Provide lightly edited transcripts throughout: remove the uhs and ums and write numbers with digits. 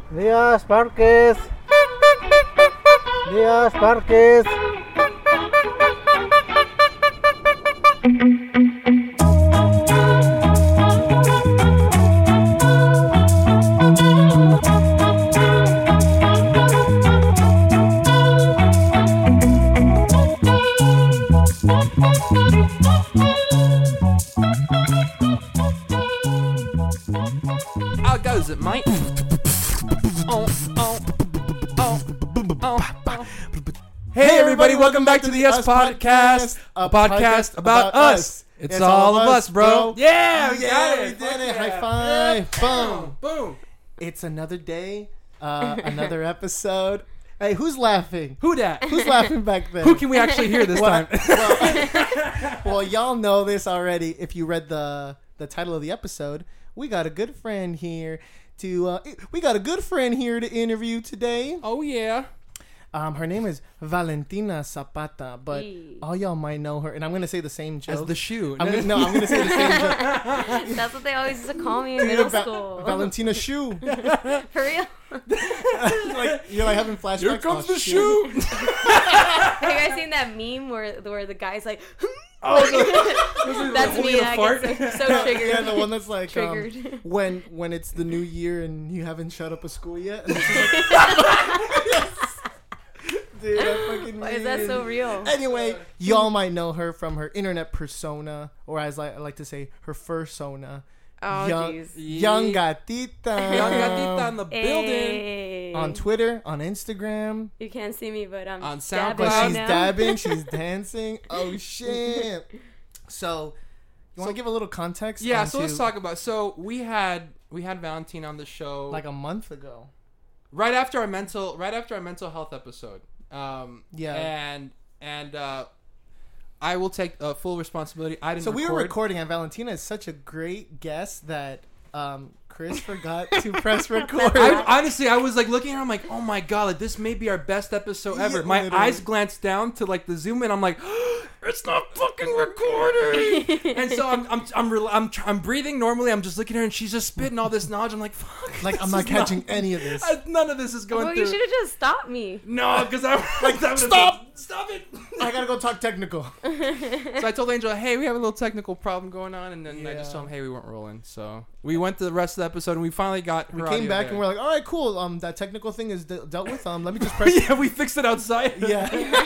Díaz Márquez. Díaz Márquez. How goes it, mate? Hey, everybody, welcome back to the Us Podcast, a podcast about us. It's all of us, bro. Yeah, we got We it. did it. High five. Boom. Boom. It's another day, another episode. Hey, who's laughing? Who dat? Who's laughing back there? Who can we actually hear this time? Well, y'all know this already. If you read the title of the episode, we got a good friend here to interview today. Oh, yeah. Her name is Valentina Zapata, but all y'all might know her, and I'm gonna say the same joke. As the shoe. I'm gonna say the same joke. That's what they always used to call me in middle school. Valentina Shoe. For real? You're like having flashbacks. Here comes Oh, the shit. shoe. Have you guys seen that meme where the guy's like, that's me. I get so triggered. Yeah, the one that's like Triggered. when it's the new year and you haven't shut up a school yet. And this is like, dude, that fucking Why is that so real? Anyway, y'all might know her from her internet persona, or as I like to say, her fursona. Oh, jeez. Young Gatita. Young Gatita in the building. Hey. On Twitter, on Instagram. You can't see me, but I'm On dabbing But SoundCloud. she's now. dabbing, she's dancing. Oh shit! So, you want to give a little context? Yeah, so let's onto, talk about. So we had Valentina on the show like a month ago. right after our mental health episode. Yeah. And I will take full responsibility. I didn't. So we were record. recording, and Valentina is such a great guest that Chris forgot to press record. Honestly, I was like looking at her. I'm like, oh my god, like, this may be our best episode ever. Yeah, My literally. eyes glanced down to like the zoom in. I'm like, it's not fucking recording. And so I'm breathing normally. I'm just looking at her, and she's just spitting all this knowledge. I'm like, fuck. Like, I'm not catching any of this. None of this is going Well, through. you should have just stopped me. No, because I'm like, stop it. I gotta go talk technical. So I told Angel, hey, we have a little technical problem going on, and then I just Yeah. told him, hey, we weren't rolling. So we went to the rest of the episode, and we finally got. We her came audio back there. and we're like, all right, cool. That technical thing is dealt with. Let me just press. yeah, we fixed it outside. Yeah.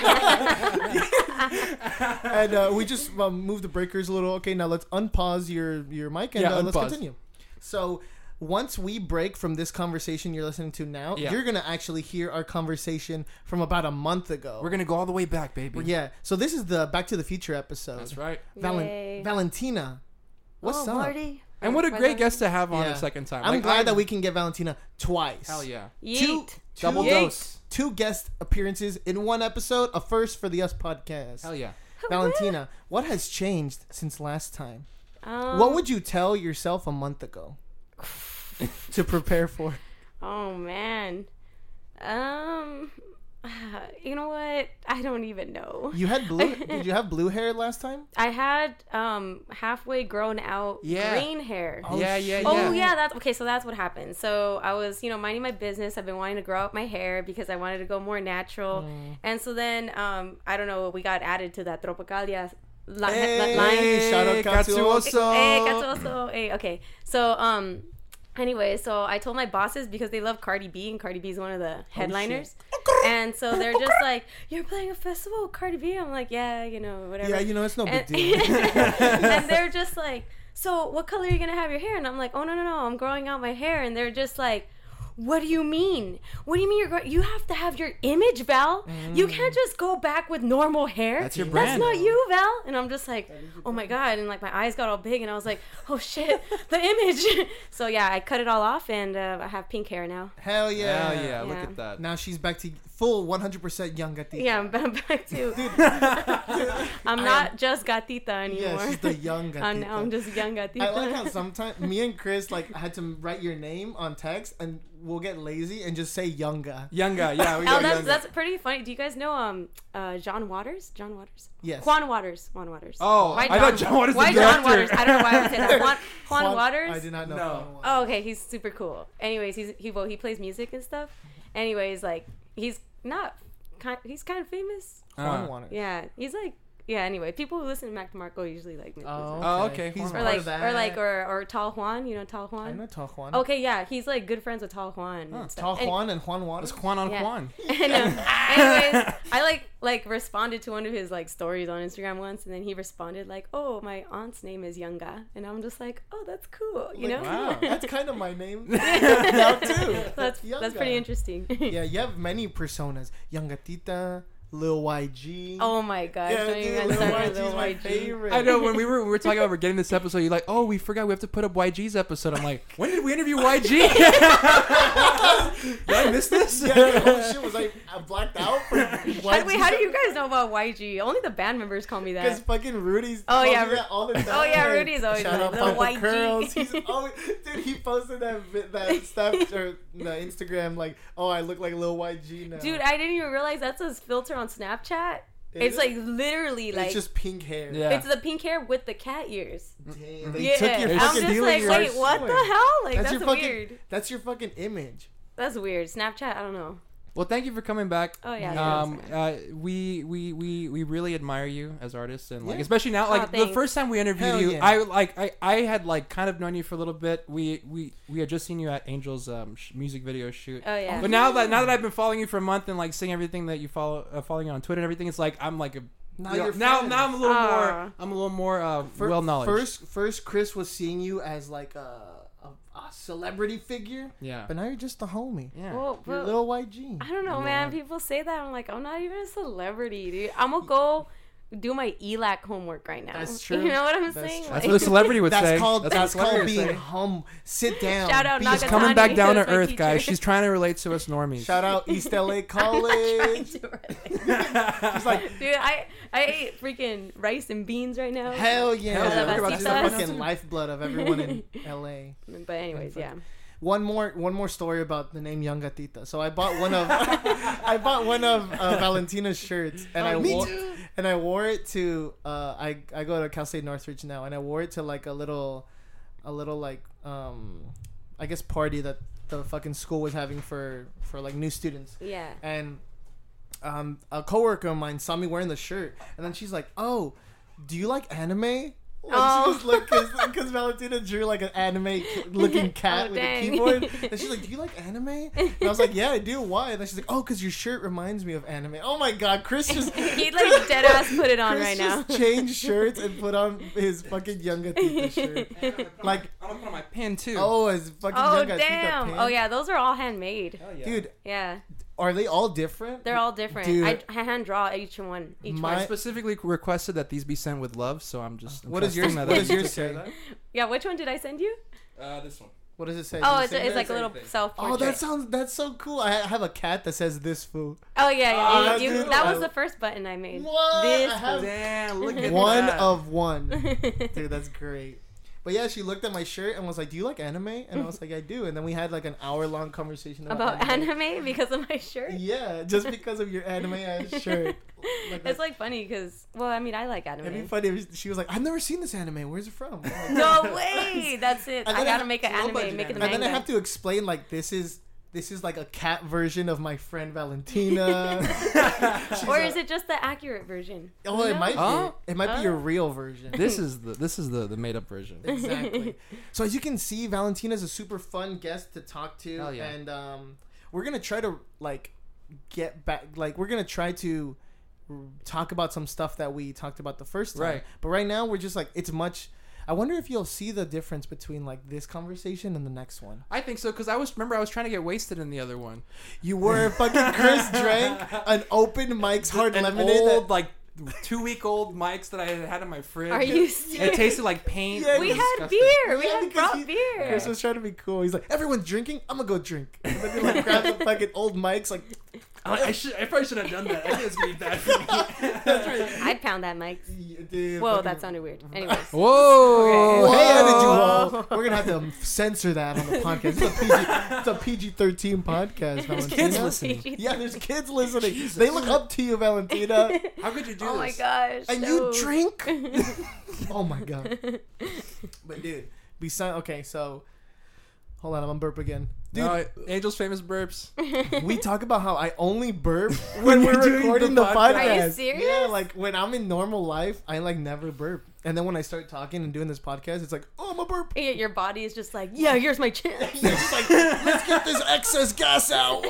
And we just moved the breakers a little. Okay, now let's unpause your mic and Yeah, let's unpause. continue. So once we break from this conversation you're listening to now, Yeah. you're going to actually hear our conversation from about a month ago. We're gonna go all the way back, baby. Yeah. So this is the Back to the Future episode. That's right. Yay. Valentina, what's oh, up? Marty. And what a great guest to have on Yeah. a second time. I'm Like, glad that we can get Valentina twice. Hell yeah. Yeet. Double Yeet. dose. 2 guest appearances in one episode, a first for the Us Podcast. Hell yeah. Valentina, what has changed since last time? Um, What would you tell yourself a month ago to prepare for? Oh man. You know what? I don't even know. You had blue. Did you have blue hair last time? I had halfway grown out Yeah. green hair. Yeah. Oh yeah, that's okay. So that's what happened. So I was, minding my business. I've been wanting to grow out my hair because I wanted to go more natural. And so then, I don't know, we got added to that Tropicalia line. Hey, shout out Katsuoso. Hey, Katsuoso. Hey, okay. So anyway, so I told my bosses because they love Cardi B, and Cardi B is one of the headliners. And so they're just like, "You're playing a festival with Cardi B?" I'm like, "Yeah, whatever." Yeah, it's no big And- deal. And they're just like, "So what color are you gonna have your hair?" And I'm like, "Oh no, I'm growing out my hair." And they're just like, "What do you mean? What do you mean you have to have your image, Val? You can't just go back with normal hair. That's your That's brand. not you, Val." And I'm just like, "Oh my god!" And like my eyes got all big, and I was like, "Oh shit, the image." So yeah, I cut it all off, and I have pink hair now. Hell yeah. Hell yeah. Look Yeah. at that. Now she's back to full 100% young Gatita. Yeah, I'm back to. I'm not just gatita anymore. Yeah, she's the young Gatita. Now I'm just young gatita. I like how sometimes me and Chris like had to write your name on text, and we'll get lazy and just say Younga. Younga, yeah. We Oh, got that's pretty funny. Do you guys know John Waters? John Waters? Yes. Juan Waters. Juan Waters. Oh, Why I thought John Waters Why the John director. Waters? I don't know why I would say that. Juan Waters? I did not know. No. Juan Waters. Oh, okay. He's super cool. Anyways, he plays music and stuff. Anyways, like he's kind of famous. Juan Waters. Yeah, he's like. Yeah. Anyway, people who listen to Mac DeMarco usually like make music. Oh, okay. He's Juan part Or of that. or Tal Juan, you know Tal I Juan? know Tal Juan. Okay, yeah, he's like good friends with Tal Juan. and stuff. Tal Juan and Juan Waters. It's Juan on Yeah. Juan. Anyways, I like responded to one of his like stories on Instagram once, and then he responded like, "Oh, my aunt's name is Younga," and I'm just like, "Oh, that's cool," you know? Wow. That's kind of my name now too. That's Younga. pretty interesting. Yeah, you have many personas. Young Gatita, Lil YG. Oh my gosh! yeah, Don't even dude, get Lil started YG's with my YG. favorite. I know when we were talking about we're getting this episode, you're like, oh, we forgot we have to put up YG's episode. I'm like, when did we interview YG? Did I miss this? Yeah, dude, holy shit, was I blacked out? Wait, how do you guys know about YG? Only the band members call me Because that. fucking Rudy's. Oh, calls yeah, me that all the time. oh, yeah, Rudy's always Shout like, out "Lil Papa YG." Curls. He's always, dude. He posted that stuff or the Instagram like, oh, I look like Lil YG now. Dude, I didn't even realize that's his filter on Snapchat. Is It's it? like literally like it's just pink hair. Yeah. it's the pink hair with the cat ears. Damn, they Yeah, took your They're I'm fucking just stealing like, your wait, source. what the hell? Like that's your fucking. weird. That's your fucking image. That's weird. Snapchat, I don't know. Well, thank you for coming back. Oh yeah. We really admire you as artists, and like Yeah. especially now, like the thanks. first time we interviewed Hell you, yeah. I had like kind of known you for a little bit. We had just seen you at Angel's music video shoot. Oh yeah. But now that I've been following you for a month and like seeing everything that you following you on Twitter and everything, it's like I'm like a Now you know, you're now friends. I'm Ah. a little more well knowledge. First, Chris was seeing you as like a celebrity figure. Yeah. But now you're just a homie. Yeah. Well, You're but Lil YG. I don't know, Yeah. man. People say that. I'm like, I'm not even a celebrity, dude. I'm gonna go do my ELAC homework right now. That's true. You know what I'm That's saying? true. That's what a celebrity would say. That's called what a celebrity being would say. hum. Sit down. Shout out Be Nagatani. She's coming back down to That's my earth, teacher. guys. She's trying to relate to us normies. Shout out East LA College. She's like, Dude, I ate freaking rice and beans right now. hell yeah. Hell yeah. That's What the about fucking you? lifeblood of everyone in LA. But anyways, yeah. One more story about the name Young Gatita. So I bought one of Valentina's shirts and I wore it to I go to Cal State Northridge now and I wore it to like a little like I guess party that the fucking school was having for like new students. Yeah. And a coworker of mine saw me wearing the shirt and then she's like, "Oh, do you like anime?" Like Oh. she just looked because Valentina drew like an anime looking cat Oh, with dang. a keyboard. And she's like, "Do you like anime?" And I was like, "Yeah, I do. Why?" And then she's like, "Oh, because your shirt reminds me of anime." Oh my god, Chris just He like dead ass put it on Chris right now. just changed shirts and put on his fucking Young Gatita shirt. Like, I'm gonna put on my pin too. oh, his fucking Oh Young Gatita damn! pin. Oh yeah, those are all handmade. Hell yeah. Dude, Yeah, are they all different? they're all different. Dude. I hand draw each one. I My- specifically requested that these be sent with love, so I'm What does yours- trusting what does that yours you took care say? of Yeah, which one did I send you? that. This one. What does it say? Oh, Does it say it's that? like a little Same thing. self-portrait. Oh, that's so cool. I have a cat that says this fool. Oh yeah, Ah, you, dude, that I- was the first button I made. What? This I have Damn, look at one that. of one. Dude, that's great. But yeah, she looked at my shirt and was like, "Do you like anime?" And I was like, "I do." And then we had like an hour-long conversation about anime because of my shirt. Yeah, just because of your anime ass shirt. It's like funny because, well, I mean, I like it'd be anime. funny if she was like, "I've never seen this anime. Where's it from?" I'm like, No way! That's it. And I then gotta make an low anime, budget make it a anime. and manga. then I have to explain like this is like a cat version of my friend Valentina. She's Or a- is it just the accurate version? Oh, it might Oh. be. It might be a real version. This is the made up version. Exactly. So as you can see, Valentina's a super fun guest to talk to, Hell yeah. and we're gonna try to like get back. Like we're gonna try to talk about some stuff that we talked about the first time. Right. But right now we're just like it's much. I wonder if you'll see the difference between like this conversation and the next one. I think so because I was trying to get wasted in the other one. You were fucking Chris drank an open Mike's Hard An Lemonade. old like 2-week-old mics that I had in my fridge. Are you It serious? tasted like paint. Yeah, It We was had disgusting. beer. We Yeah, had because brought beer. Chris was trying to be cool. He's like, everyone's drinking. I'm gonna go drink. And then he like grabs the fucking old mics, like I probably should have done that. I think it's gonna be bad for me. That's right. I'd pound that mic. Dude, Whoa, fucking- that sounded weird. Anyways. Whoa! Okay. Hey, how did you Whoa. roll? We're gonna have to censor that on the podcast. It's a PG-13 podcast. There's Valentina. kids listening. Yeah, there's kids listening. They look up to you, Valentina, How could you do Oh my this? gosh. and no. you drink. Oh my god. But dude, besides, okay, so hold on, I'm gonna burp again. Dude, No, Angel's famous burps. we talk about how I only burp when we're doing recording the the podcast. podcast. Are you serious? Yeah, like when I'm in normal life, I like never burp. And then when I start talking and doing this podcast, it's like, oh, I'm a burp. Your body is just like, yeah, here's my chance. It's just like, let's get this excess gas out.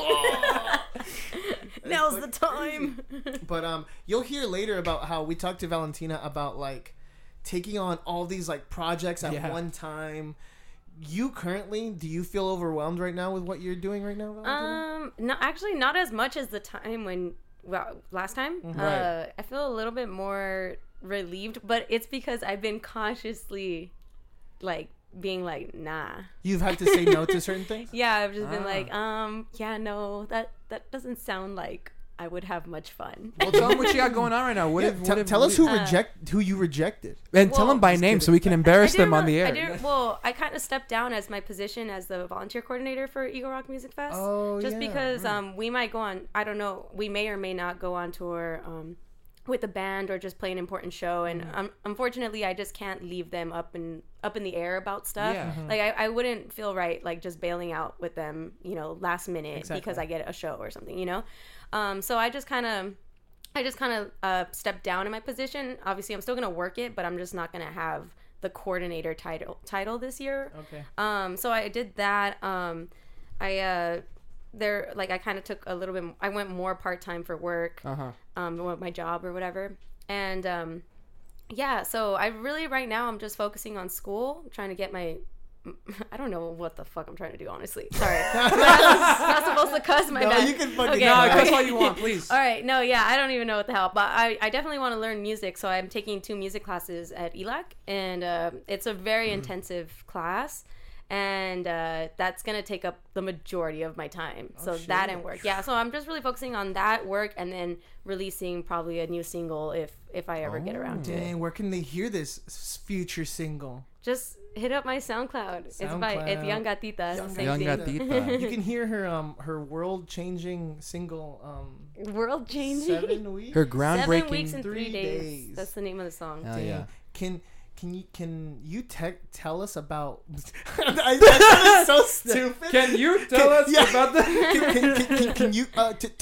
Now's the time. But you'll hear later about how we talked to Valentina about like taking on all these like projects at one time. You currently, do you feel overwhelmed right now with what you're doing right now, Valentina? No, actually, not as much as the time when, well, last time. Right. I feel a little bit more relieved, but it's because I've been consciously, like, being like, nah. You've had to say no to certain things? Yeah, I've just been like, yeah, no, that doesn't sound like I would have much fun. Well, tell them what you got going on right now. What Yeah, if, tell us who you rejected. and tell Well, them by just name kidding. so we can embarrass I them didn't on the re- air. Well, I kind of stepped down as my position as the volunteer coordinator for Eagle Rock Music Fest. Oh, just yeah, because right. we might go on. I don't know. We may or may not go on tour with the band or just play an important show. And unfortunately, I just can't leave them up in the air about stuff. Yeah. Like I wouldn't feel right like just bailing out with them, last minute Exactly. because I get a show or something. So I just kind of stepped down in my position. Obviously, I'm still gonna work it, but I'm just not gonna have the coordinator title this year. Okay. So I did that. I kind of took a little bit. I went more part time for work. With my job or whatever, and yeah. So I really right now I'm just focusing on school, trying to get my. I don't know what the fuck I'm trying to do, honestly. Sorry. not supposed to cuss, my No, bad. you can fucking Okay. No, cuss. that's all you want, please. All right. No, yeah, I don't even know what the hell. But I definitely want to learn music. So I'm taking 2 music classes at ELAC. And it's a very intensive class. And that's going to take up the majority of my time. So that and work. Yeah, so I'm just really focusing on that work and then releasing probably a new single if I ever get around to it. Dang, where can they hear this future single? Just hit up my SoundCloud. It's Young Gatita. Same Young thing. Gatita. You can hear her world-changing single. World changing. 7 weeks. Her 7 groundbreaking. weeks and 3 3 days. days. That's the name of the song. Hell Dang. yeah. Can you tell us about? That sounds so stupid. Can you tell us yeah. about the? Can you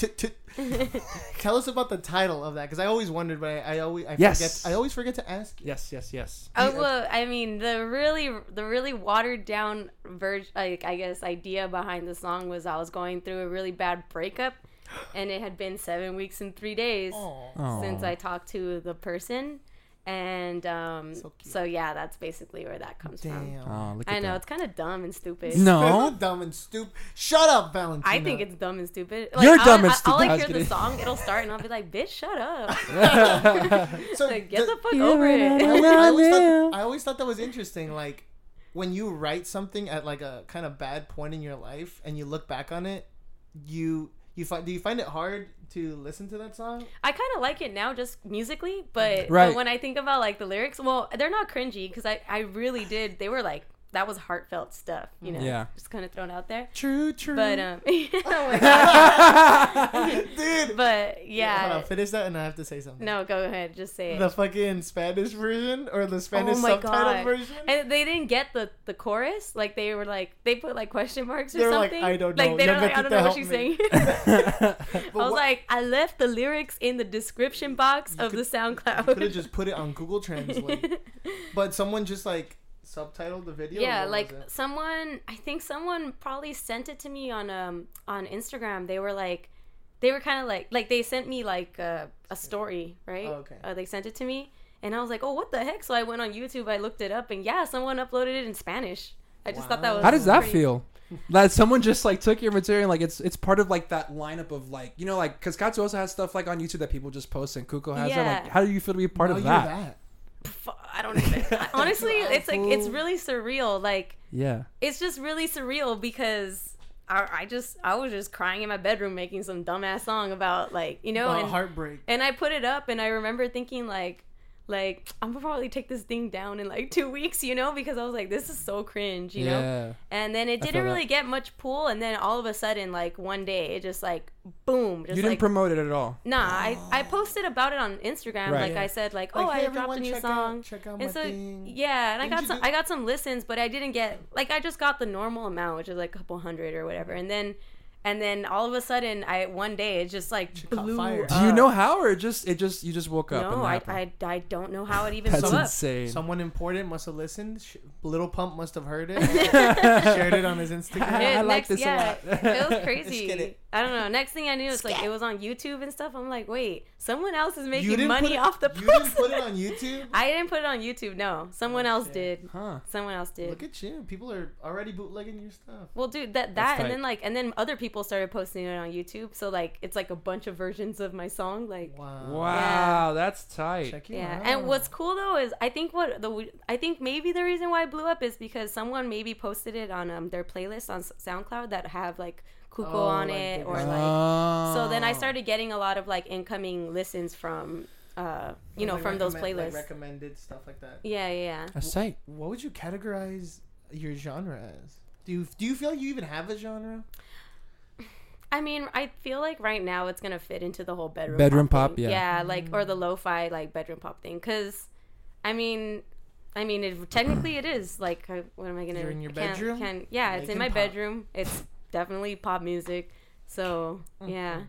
tell us about the title of that? Because I always wondered, but I always forget to ask you. Yes. Oh well, I mean the really watered down version, like I guess idea behind the song was I was going through a really bad breakup, and it had been 7 weeks and 3 days since I talked to the person, and so yeah, that's basically where that comes from. Damn. Oh, look at I know that. it's kind of dumb and stupid. No. Dumb and stupid. Shut up, Valentina. I think it's dumb and stupid. You're dumb and I'll stupid. I like was hear the kidding. song, it'll start, and I'll be like, "Bitch, shut up! so. Like, get the fuck over it." I always thought that was interesting. Like when you write something at like a kind of bad point in your life, and you look back on it, do you find it hard to listen to that song? I kind of like it now, just musically, but when I think about like the lyrics, well, they're not cringy because I really did. They were like that was heartfelt stuff, Yeah. just kind of thrown out there. True. But oh my God. Dude. But yeah, Hold on, finish that, and I have to say something. no, go ahead, just say it. The fucking Spanish version or the Spanish Oh my subtitle God. version? And they didn't get the chorus. Like they were like they put like question marks or They were like, something. "I don't know. Like they Young don't like, I don't Gatita, know what help she's me." saying. I was what- like, I left the lyrics in the description box of the You SoundCloud. could have just put it on Google Translate. But someone just like subtitled the video? Yeah, Or what like was it? I think someone probably sent it to me on Instagram. They were kind of like they sent me like a story, right? Oh, okay. They sent it to me, and I was like, oh, what the heck? So I went on YouTube, I looked it up, and yeah, someone uploaded it in Spanish. I just thought that was How does that pretty- feel? That someone just like took your material and like it's part of like that lineup of like like because Katsu also has stuff like on YouTube that people just post and Kuko has that. Yeah. Like, how do you feel to be part Now of you're that? I don't even. Honestly, it's like it's fool. really surreal. Like Yeah. it's just really surreal because I was just crying in my bedroom making some dumbass song about like, you know, About and heartbreak. and I put it up and I remember thinking like I'm gonna probably take this thing down in like 2 weeks, you know, because I was like, this is so cringe, you know. And then it didn't really get much pull, and then all of a sudden, like one day, it just like boom. Just you didn't like, promote it at all. Nah, I posted about it on Instagram. Right. Like I said, like, Like, oh, hey, I dropped a new everyone, song. check out And my so thing. yeah, and Didn't you I got some listens, but I didn't get like I just got the normal amount, which is like a couple hundred or whatever, and then all of a sudden, one day it just like caught blew fire. up. Do you know how, or you just woke up? No, and that happened? I don't know how it even That's blew up. insane. Someone important must have listened. Little Pump must have heard it. Shared it on his Instagram. I like this a lot. It was crazy. get it. I don't know. Next thing I knew, it's like it was on YouTube and stuff. I'm like, wait, someone else is You making didn't money put it- off the You post. didn't put it on YouTube? I didn't put it on YouTube. No, someone else shit. did. Huh. Someone else did. Look at you. People are already bootlegging your stuff. Well, dude, that That's and then other people started posting it on YouTube. So like it's like a bunch of versions of my song. Like Wow. Wow, that's tight. Check you yeah. out. And what's cool though is I think maybe the reason why it blew up is because someone maybe posted it on their playlist on SoundCloud that have like Kuko on like it the- or like. So then I started getting a lot of like incoming listens from from those playlists. Like recommended stuff like that. Yeah. That's tight. What would you categorize your genre as? Do you feel like you even have a genre? I mean, I feel like right now it's gonna fit into the whole Bedroom pop, thing. yeah. like or the lo-fi like bedroom pop thing. Cause, I mean, technically it is like what am I gonna? You're in your I can't- bedroom? it's in Making my pop. bedroom. It's definitely pop music. So yeah,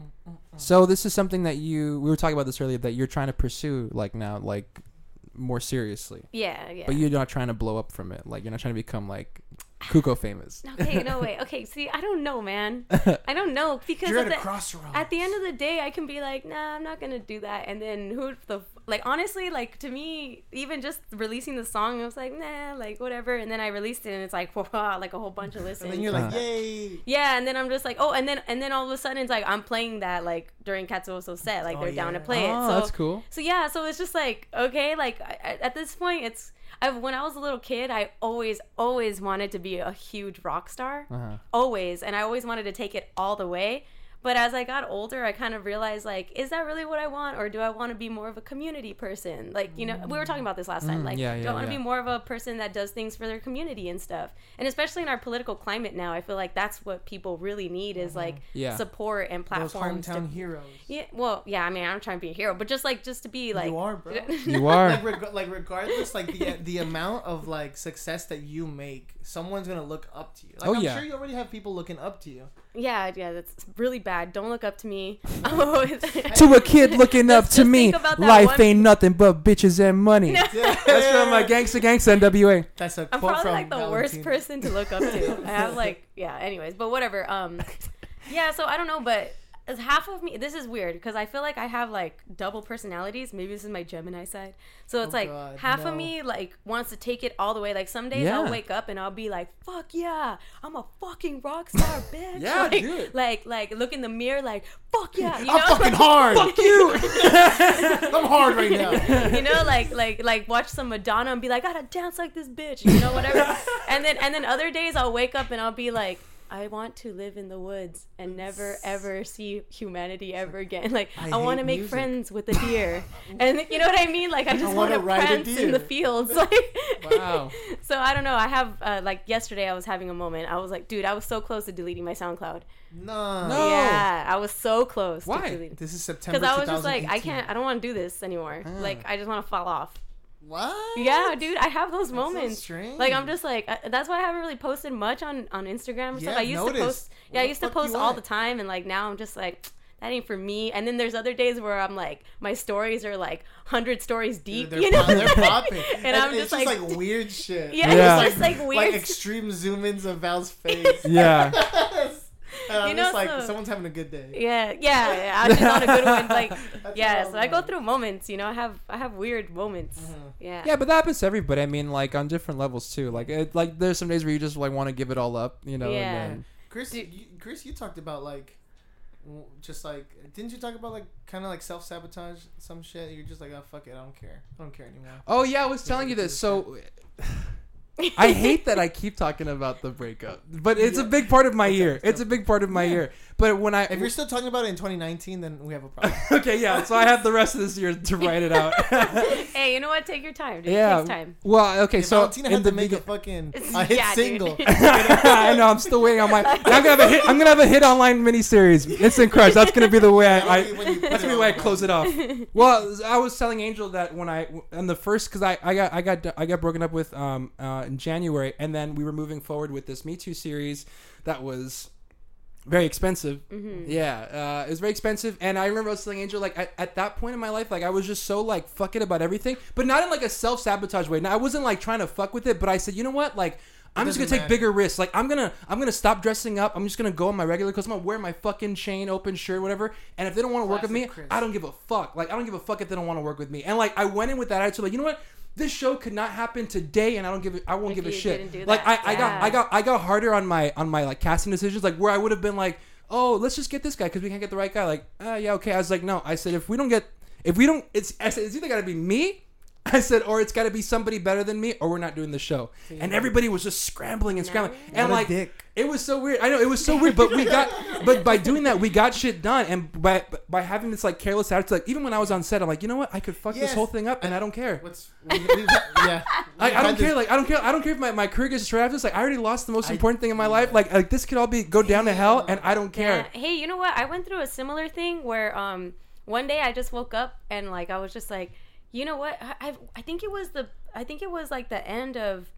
So this is something that we were talking about this earlier, that you're trying to pursue like now, like more seriously. yeah. But you're not trying to blow up from it. Like you're not trying to become like Kuko famous. Okay, no way. Okay, see, I don't know, man. I don't know because You're at at a the, crossroads. at the end of the day, I can be like, nah, I'm not gonna do that. And then honestly, like to me, even just releasing the song, I was like, nah, like whatever. And then I released it, and it's like, wow, like a whole bunch of listens. And then you're like, yay. Yeah, and then I'm just like, oh, and then all of a sudden it's like I'm playing that like during Katsuoso set, like they're down to play it. Oh, So that's cool. So yeah, so it's just like okay, like at this point, when I was a little kid, I always wanted to be a huge rock star, always, and I always wanted to take it all the way. But as I got older, I kind of realized, like, is that really what I want? Or do I want to be more of a community person? Like, you know, we were talking about this last time. Like, do I want to be more of a person that does things for their community and stuff? And especially in our political climate now, I feel like that's what people really need is, like, support and platforms. Those hometown heroes. Yeah, well, yeah, I mean, I'm trying to be a hero, but just to be, like... You are, bro. You are. Like regardless, like, the amount of, like, success that you make, someone's gonna look up to you. Like, I'm sure you already have people looking up to you. Yeah, that's really bad. Don't look up to me. I'm always To a kid looking up to just me, think about that life one- ain't nothing but bitches and money. That's from my Gangsta NWA. That's a I'm quote probably from like the worst Valentina. person to look up to. I have like, yeah, anyways, but whatever. Yeah, so I don't know, but as half of me, this is weird because I feel like I have like double personalities. Maybe this is my Gemini side. So it's like God, half no. of me like wants to take it all the way. Like some days Yeah. I'll wake up and I'll be like, fuck yeah, I'm a fucking rock star, bitch. Yeah, like, do it. like look in the mirror like, fuck yeah. You I'm know? fucking hard. Fuck you. I'm hard right now. You know, like watch some Madonna and be like, I gotta dance like this bitch, you know, whatever. and then other days I'll wake up and I'll be like, I want to live in the woods and never ever see humanity ever again. Like I want to hate make music. friends with a deer, and you know what I mean. Like I just want wanna to ride a prance in the deer. fields. Like Wow. So I don't know. I have like yesterday I was having a moment. I was like, dude, I was so close to deleting my SoundCloud. No. No. Yeah, I was so close. Why? To deleting. This is September. Because I was just like, I 2018. can't. I don't want to do this anymore. Like I just want to fall off. What? Yeah, dude, I have those so moments. strange. Like I'm just like that's why I haven't really posted much on Instagram and Yeah, stuff. I used to noticed. post. Yeah, Where I the used to fuck post you all at? the time, and like now I'm just like that ain't for me. And then there's other days where I'm like my stories are like 100 stories deep, They're you know? they're popping. And I'm it's just like, like- weird shit. Yeah, Yeah. it's just like weird. Like extreme zoom ins of Val's face. Yeah. And I'm You know, just like, so- someone's having a good day. yeah, I'm just on a good one. Like, That's yeah, all so I go about. through moments. You know, I have weird moments. Yeah. Yeah, but that happens to everybody. I mean, like on different levels too. Like, like there's some days where you just like want to give it all up, you know. Yeah. And then, Chris, you talked about like, just like, didn't you talk about like kind of like self sabotage some shit? You're just like, oh fuck it, I don't care anymore. oh yeah, I was telling you this. So, I hate that I keep talking about the breakup, but it's a big part of my year. It's a big part of my year. But when if you're still talking about it in 2019, then we have a problem. Okay, yeah. So I have the rest of this year to write it out. Hey, you know what? Take your time. Dude. Yeah. It takes time. Well, okay. So Valentina had to make a fucking hit single. I know. I'm still waiting on my. I'm gonna have a hit. I'm gonna have a hit online miniseries, Instant Crush. That's gonna be the way that's gonna be the way I close it off. Well, I was telling Angel that when on the first, because I got broken up with in January, and then we were moving forward with this Me Too series that was very expensive. Mm-hmm. Yeah, it was very expensive. And I remember I was telling Angel, like, at that point in my life, like, I was just so, like, fuck it about everything. But not in, like, a self-sabotage way. Now, I wasn't, like, trying to fuck with it. But I said, you know what? Like, I'm just going to take bigger risks. Like, I'm gonna stop dressing up. I'm just going to go in my regular clothes. I'm going to wear my fucking chain, open shirt, whatever. And if they don't want to work with me, Chris. I don't give a fuck. Like, I don't give a fuck if they don't want to work with me. And, like, I went in with that attitude, like, you know what? This show could not happen today, and I won't give a shit. Like, I got harder on my like casting decisions, like where I would have been like, oh, let's just get this guy because we can't get the right guy. Like, yeah, okay. I was like, no. I said, it's either got to be me. I said, or it's got to be somebody better than me, or we're not doing the show. Yeah. And everybody was just scrambling. And like, it was so weird. I know it was so weird, but by doing that, we got shit done. And by having this like careless attitude, like even when I was on set, I'm like, you know what? I could fuck this whole thing up, and I don't care. I don't care. Like, I don't care if my career gets destroyed after this. Like, I already lost the most important thing in my life. Like this could all go down to hell, and I don't care. Yeah. Hey, you know what? I went through a similar thing where one day I just woke up and like I was just like, you know what? I think it was like the end of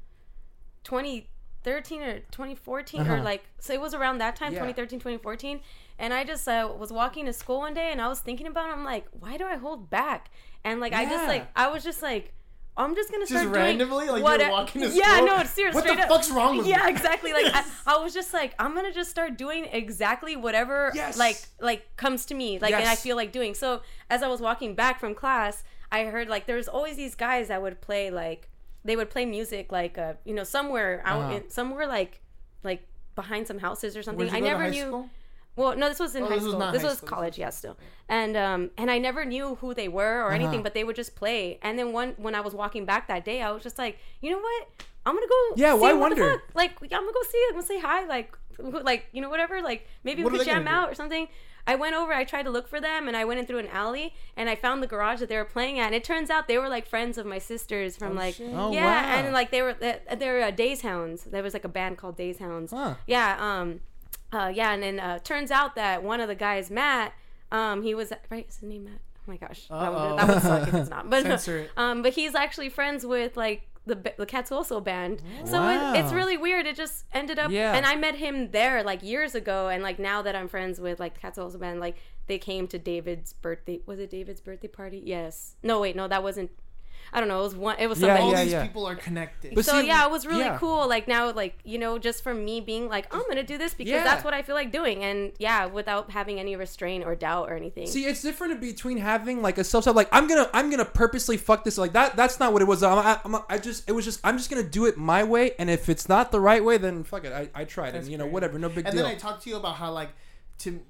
2013 or 2014 or like, so it was around that time, 2013, 2014. And I just was walking to school one day and I was thinking about it. I'm like, why do I hold back? And like, I was just like, I'm just gonna start doing randomly, like what you're walking to school. Yeah, no, it's serious. What the fuck's wrong with me? Yeah, exactly. Like I was just like, I'm gonna just start doing exactly whatever like comes to me, like, and I feel like doing. So as I was walking back from class, I heard like there's always these guys that would play like they would play music like somewhere out somewhere like behind some houses or something. I never knew. School? Well, no, this was in high school. This was college, still. And I never knew who they were or anything, but they would just play. And then when I was walking back that day, I was just like, you know what? I'm gonna go. Yeah, see why what wonder? The fuck. Like, I'm gonna go see it. I'm gonna say hi. Like whatever. Like maybe we could jam out or something. I went over. I tried to look for them, and I went in through an alley, and I found the garage that they were playing at. And it turns out they were like friends of my sister's from wow. And like they were Days Hounds. There was like a band called Days Hounds. Huh. Yeah. And then turns out that one of the guys, Matt, he was right. Is his name Matt? Oh my gosh, that would suck if it's not. But but he's actually friends with like the Katsuoso band. So it's really weird. It just ended up, and I met him there like years ago. And like now that I'm friends with like the Katsuoso band, like they came to David's birthday. Was it David's birthday party? Yes. No, wait, no, that wasn't. I don't know. It was somebody. All these people are connected. But so it was really cool. Like now, like just from me being like, I'm gonna do this because that's what I feel like doing, and without having any restraint or doubt or anything. See, it's different between having like a self like I'm gonna purposely fuck this like that. That's not what it was. I'm just gonna do it my way, and if it's not the right way, then fuck it. I tried, and whatever, no big deal. And then I talked to you about how like to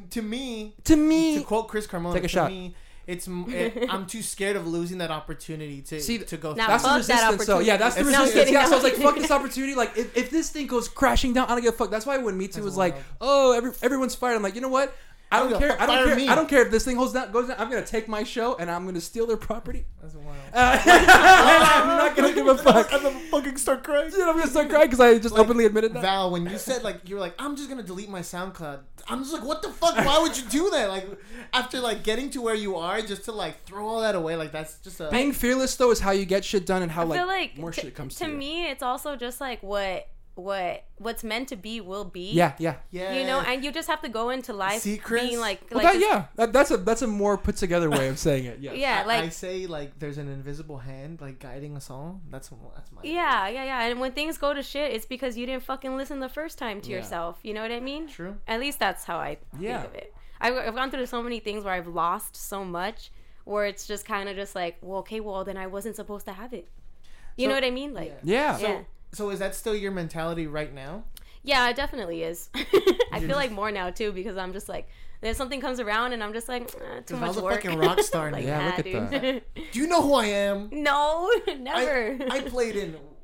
me to quote Chris Carmona, take a shot. Me, I'm too scared of losing that opportunity to go. That's the resistance. So that's the resistance. Yeah, so I was like, fuck this opportunity. Like, if this thing goes crashing down, I don't give a fuck. That's why when Me Too was like, oh, everyone's fired. I'm like, you know what? I don't care. I don't care if this thing goes down. I'm gonna take my show and I'm gonna steal their property. That's wild. I'm not gonna give a fuck. I'm gonna fucking start crying. Dude, I'm gonna start crying because I just openly admitted that. Val, when you said you were like, I'm just gonna delete my SoundCloud. I'm just like, what the fuck? Why would you do that? Like, after like getting to where you are, just to like throw all that away, like that's just a. Being fearless though is how you get shit done and how more shit comes to you. To me, it's also just like what's meant to be will be. Yeah. And you just have to go into life being like that's a more put together way of saying it. Yeah. I say like there's an invisible hand like guiding us all. That's my Yeah. And when things go to shit, it's because you didn't fucking listen the first time to yourself. You know what I mean? True. At least that's how I think of it. I've gone through so many things where I've lost so much, where it's just kind of just like, well, then I wasn't supposed to have it. You know what I mean? Like, So is that still your mentality right now? Yeah, it definitely is. I feel like more now too because I'm just like, if something comes around and I'm just like, too much work. I was a fucking rock star. like, look at that. Do you know who I am? No, never. I played in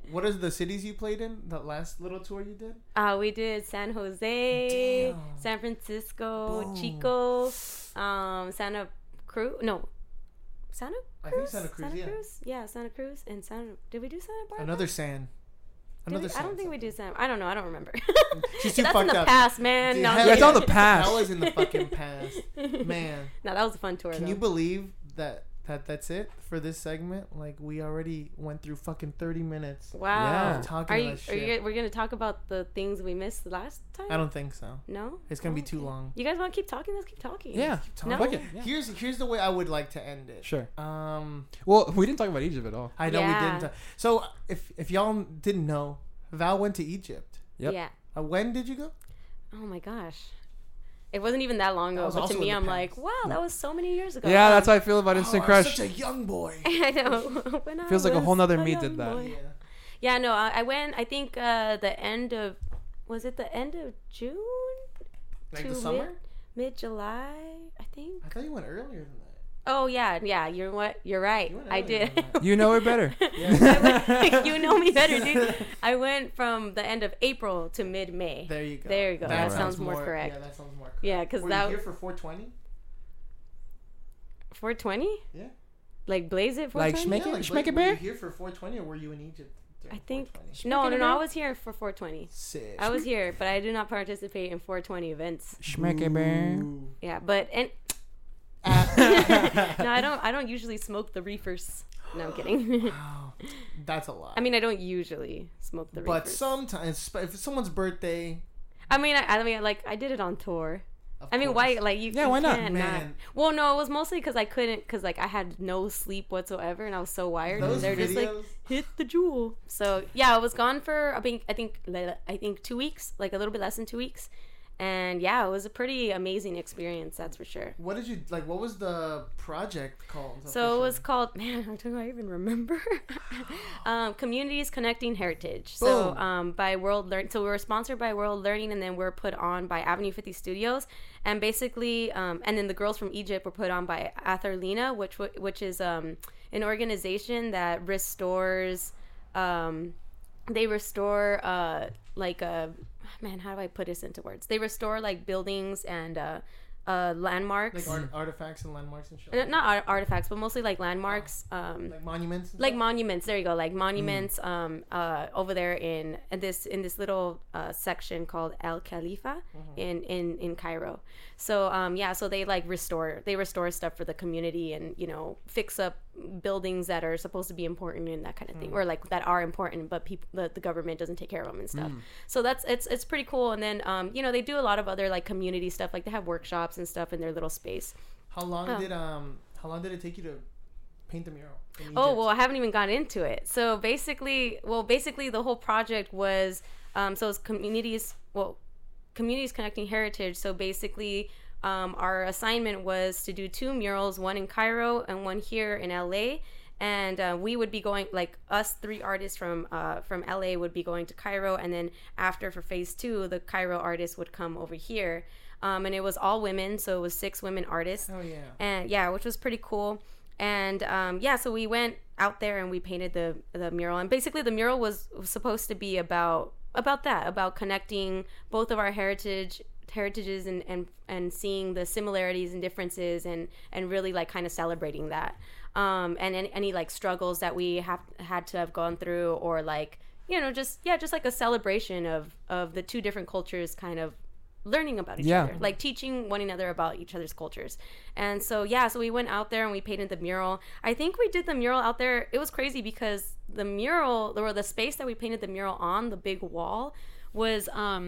what are the cities you played in? The last little tour you did? We did San Jose, Damn. San Francisco, Boom. Chico, Santa Cruz. No, Santa Cruz. I think Santa Cruz, yeah. Cruz. Yeah, Santa Cruz and Santa. Did we do Santa Barbara? Another San. Another I don't think we do Santa. I don't know. I don't remember. She's too That's fucked in the up. past, man. Dude, No, hell Yeah, it's yeah. all the past. That was in the fucking past. Man. No, that was a fun tour. Can though. you believe that's it for this segment? Like, we already went through fucking 30 minutes. Wow. Yeah. Talking Are about you? shit. We're gonna talk about the things we missed last time? I don't think so. No. It's gonna be Oh, too okay. long. You guys want to keep talking? Let's keep talking. Yeah. No? Fuck it. Yeah. Here's the way I would like to end it. Sure. Well, Well, we didn't talk about Egypt at all. I know Yeah. we didn't. So if y'all didn't know, Val went to Egypt. Yep. Yeah. When did you go? Oh my gosh. It wasn't even that long That ago, was but also to me, in the I'm past. like, wow, that was so many years ago. Yeah, that's how I feel about Instant Oh, Crush. such a young boy. I know. When I Feels like a was whole nother a me young did that. boy. Yeah. Yeah, no, I went. I think the end of was it the end of June? Like to the summer? Mid July, I think. I thought you went earlier than that. Oh yeah. You're what? You're right. You went I earlier did. than that. You know her better. You know me better, dude. I went from the end of April to mid May. There you go. There you go. That sounds more correct. Yeah, that sounds more correct. Yeah, because Were that you here for 420? 420. Yeah. Like blaze it Like 420. Make it- like, Schmeck it were you bear? here for 420 or were you in Egypt? during I think 420? no. I was here for 420. Sick. I was here, but I do not participate in 420 events. Schmeck it, bear. Ooh. Yeah, but and no, I don't usually smoke the reefers. No, I'm kidding. Wow. That's a lot. I mean, I don't usually smoke the reefers. but sometimes, if it's someone's birthday, I mean, like I did it on tour. of I mean, course. why? Like you? Yeah, you why not? can't Man. Well, no, it was mostly because I couldn't, because like I had no sleep whatsoever, and I was so wired. Those And they're just like, videos- hit the jewel. So yeah, I was gone for I think 2 weeks, like a little bit less than 2 weeks, and yeah, it was a pretty amazing experience, that's for sure. What did you like? What was the project called? So it was called, man, do I even remember? Communities Connecting Heritage. So by World Learn. So we were sponsored by World Learning, and then we're put on by Avenue 50 Studios, and basically, and then the girls from Egypt were put on by Atherlina, which is an organization that restores. They restore man, how do I put this into words? They restore like buildings and landmarks. like artifacts and landmarks and shit. Not artifacts, but mostly like landmarks. Like monuments. And Like stuff? monuments. There you go. Like monuments. Over there in this little section called Al Khalifa in Cairo. So so they like restore stuff for the community, and fix up buildings that are supposed to be important and that kind of thing, or like that are important, but the government doesn't take care of them and stuff. So it's pretty cool. And then they do a lot of other like community stuff, like they have workshops and stuff in their little space. How long did it take you to paint the mural? in Oh, Egypt? well, I haven't even gotten into it. So basically the whole project was, so it's communities connecting heritage. So basically, our assignment was to do 2 murals, one in Cairo and one here in LA. And we would be going, like us 3 artists from LA would be going to Cairo, and then after for phase 2, the Cairo artists would come over here. And it was all women, so it was 6 women artists. Oh yeah. And yeah, which was pretty cool. And so we went out there and we painted the mural. And basically the mural was supposed to be about connecting both of our heritages and seeing the similarities and differences, and really like kind of celebrating that. And any like struggles that we had to have gone through, or like just like a celebration of the 2 different cultures kind of learning about each other, like teaching one another about each other's cultures. And so so we went out there and we painted the mural. I think we did the mural out there. It was crazy because the mural, or the space that we painted the mural on, the big wall, was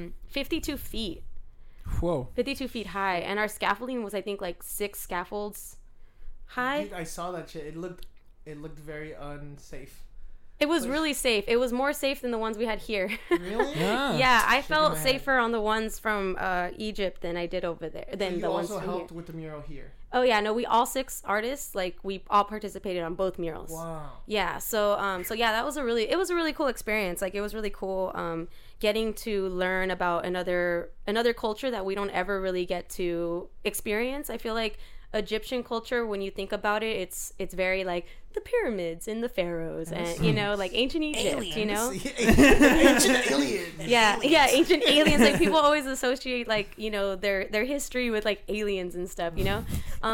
52 feet. Whoa. 52 feet high, and our scaffolding was I think like 6 scaffolds high. Dude, I saw that shit. It looked very unsafe. It was really safe. It was more safe than the ones we had here. Really? Yeah, I felt my head. safer on the ones from Egypt than I did over there. Than You the ones also from helped here. with the mural here. Oh yeah, no, we all 6 artists, like we all participated on both murals. Wow. Yeah, so yeah, that was a really cool experience. Like it was really cool getting to learn about another culture that we don't ever really get to experience. I feel like Egyptian culture, when you think about it, it's very like the pyramids and the pharaohs and you know, like ancient Egypt, aliens. You know, ancient aliens. Yeah, ancient aliens. Like people always associate like, you know, their history with like aliens and stuff, you know.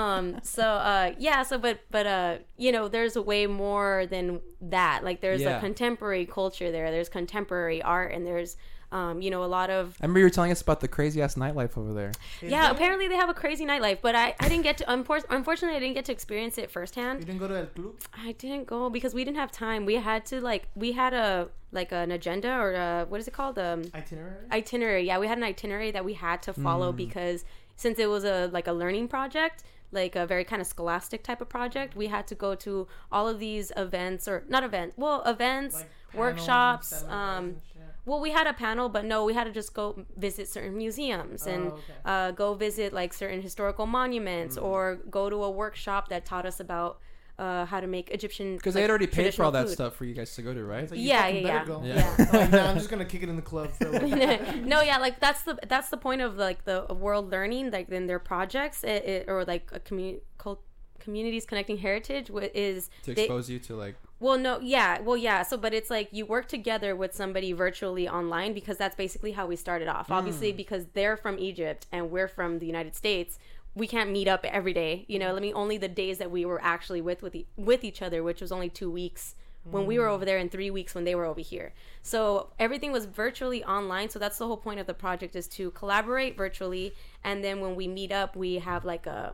But you know, there's way more than that. Like there's a contemporary culture there. There's contemporary art, and there's you know, a lot of... I remember you were telling us about the crazy ass nightlife over there. Yeah, apparently they have a crazy nightlife, but I didn't get to... Unfortunately, I didn't get to experience it firsthand. You didn't go to El Club? I didn't go because we didn't have time. We had to we had an agenda or what is it called? Itinerary? Itinerary, yeah. We had an itinerary that we had to follow because since it was a learning project, like a very kind of scholastic type of project, we had to go to all of these events, or not events, like workshops, well, we had a panel, but no, we had to just go visit certain museums and go visit like certain historical monuments or go to a workshop that taught us about how to make Egyptian. Because they had already paid for all that stuff for you guys to go to, right? Like, yeah. Like, nah, I'm just gonna kick it in the club for a little bit. No, yeah, like that's the point of like the world learning, like in their projects, or like a communities connecting heritage is to expose you to like. So but it's like you work together with somebody virtually online, because that's basically how we started off. Obviously, because they're from Egypt and we're from the United States, we can't meet up every day, you know. Only the days that we were actually with each other, which was only 2 weeks when we were over there and 3 weeks when they were over here. So everything was virtually online. So that's the whole point of the project, is to collaborate virtually, and then when we meet up, we have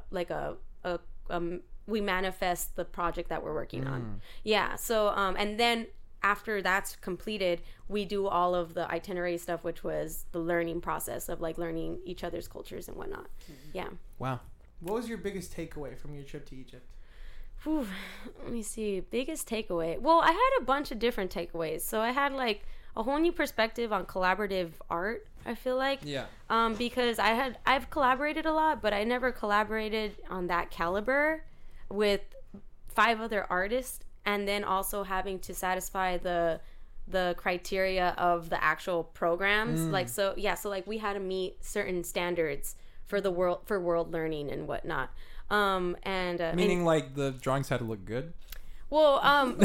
we manifest the project that we're working on. Yeah. So, and then after that's completed, we do all of the itinerary stuff, which was the learning process of like learning each other's cultures and whatnot. Yeah. Wow. What was your biggest takeaway from your trip to Egypt? Whew, let me see. Biggest takeaway. Well, I had a bunch of different takeaways. So I had like a whole new perspective on collaborative art, I feel like. Yeah. Because I've collaborated a lot, but I never collaborated on that caliber with 5 other artists, and then also having to satisfy the criteria of the actual programs. So like we had to meet certain standards for world learning and whatnot. Meaning like the drawings had to look good. Well,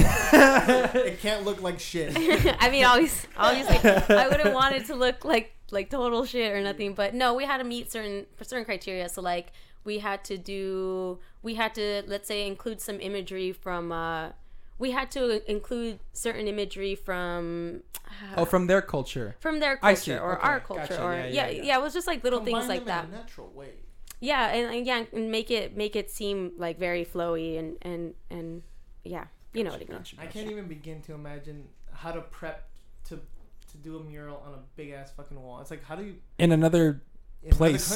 it can't look like shit. I mean, obviously, I wouldn't want it to look like total shit or nothing. But no, we had to meet certain criteria. So like we had to let's say include some imagery from. We had to include certain imagery from. From their culture. From their culture or our culture, or it was just like little Combine things like that. In a natural way. Yeah, and make it seem like very flowy and yeah, you know what I mean. I can't even begin to imagine how to prep to do a mural on a big ass fucking wall. It's like, how do you in another place?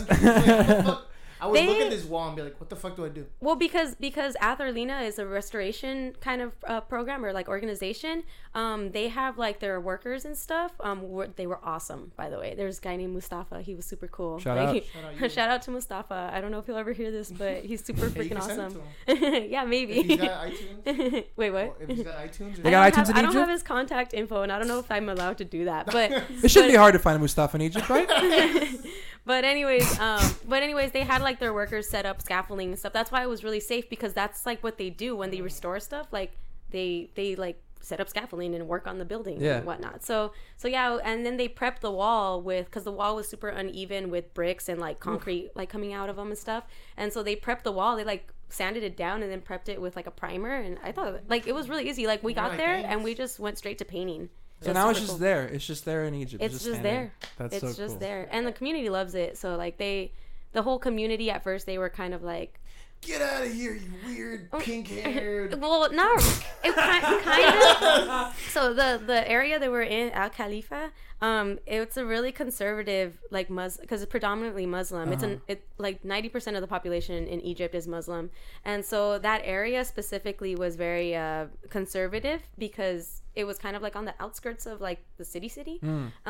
I would look at this wall and be like, what the fuck do I do? Well, because Atherlina is a restoration kind of program or like organization. They have like their workers and stuff. They were awesome, by the way. There's a guy named Mustafa. He was super cool. Shout out to Mustafa. I don't know if he'll ever hear this, but he's super freaking awesome. Yeah, maybe. If he's got iTunes. Wait, what? If he's got iTunes. They got iTunes in Egypt? I don't have his contact info, and I don't know if I'm allowed to do that. But it shouldn't be hard to find Mustafa in Egypt, right? But anyways, they had like their workers set up scaffolding and stuff. That's why it was really safe, because that's like what they do when they restore stuff. Like they like set up scaffolding and work on the building and whatnot. So yeah, and then they prepped the wall because the wall was super uneven with bricks and like concrete like coming out of them and stuff. And so they prepped the wall. They like sanded it down and then prepped it with like a primer. And I thought like it was really easy. Like we got there and we just went straight to painting. So now it's just there. It's just there in Egypt. It's just there. That's so cool. It's just there. And the community loves it. So like the whole community at first, they were kind of like, get out of here, you weird pink-haired. Well, not it kind of. So the area that we're in, Al Khalifa, it's a really conservative like Muslim, because it's predominantly Muslim. It's like 90% of the population in Egypt is Muslim, and so that area specifically was very conservative, because it was kind of like on the outskirts of like the city.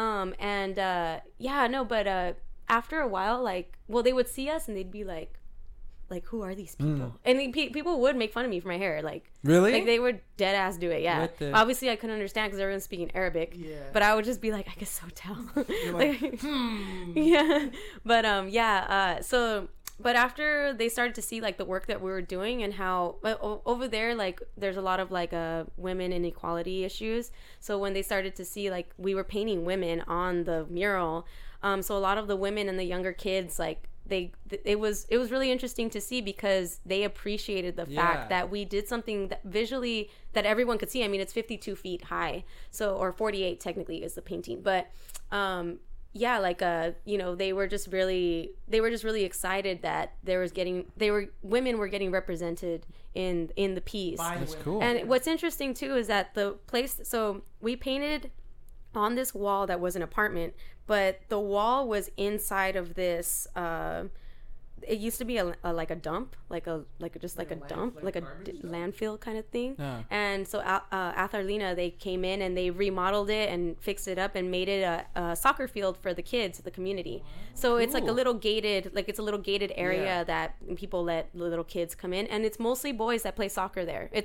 After a while, they would see us and they'd be like, who are these people? And people would make fun of me for my hair. Like, really? Like, they would dead ass do it, yeah. Obviously, I couldn't understand because everyone's speaking Arabic. Yeah. But I would just be like, I can so tell. You're like, Yeah. But, so but after they started to see like the work that we were doing and how over there, like there's a lot of like women inequality issues. So when they started to see like we were painting women on the mural, so a lot of the women and the younger kids, like it was really interesting to see because they appreciated the fact that we did something that visually that everyone could see. I mean, it's 52 feet high, so, or 48 technically is the painting, but yeah, like they were just really excited that women were getting represented in the piece. That's cool. And what's interesting too is that the place, so we painted on this wall that was an apartment, but the wall was inside of this it used to be a dump, like a dump, like a landfill kind of thing. Yeah. And so Atharlina, they came in and they remodeled it and fixed it up and made it a soccer field for the kids, the community. So cool. It's like a little gated, area that people let little kids come in, and it's mostly boys that play did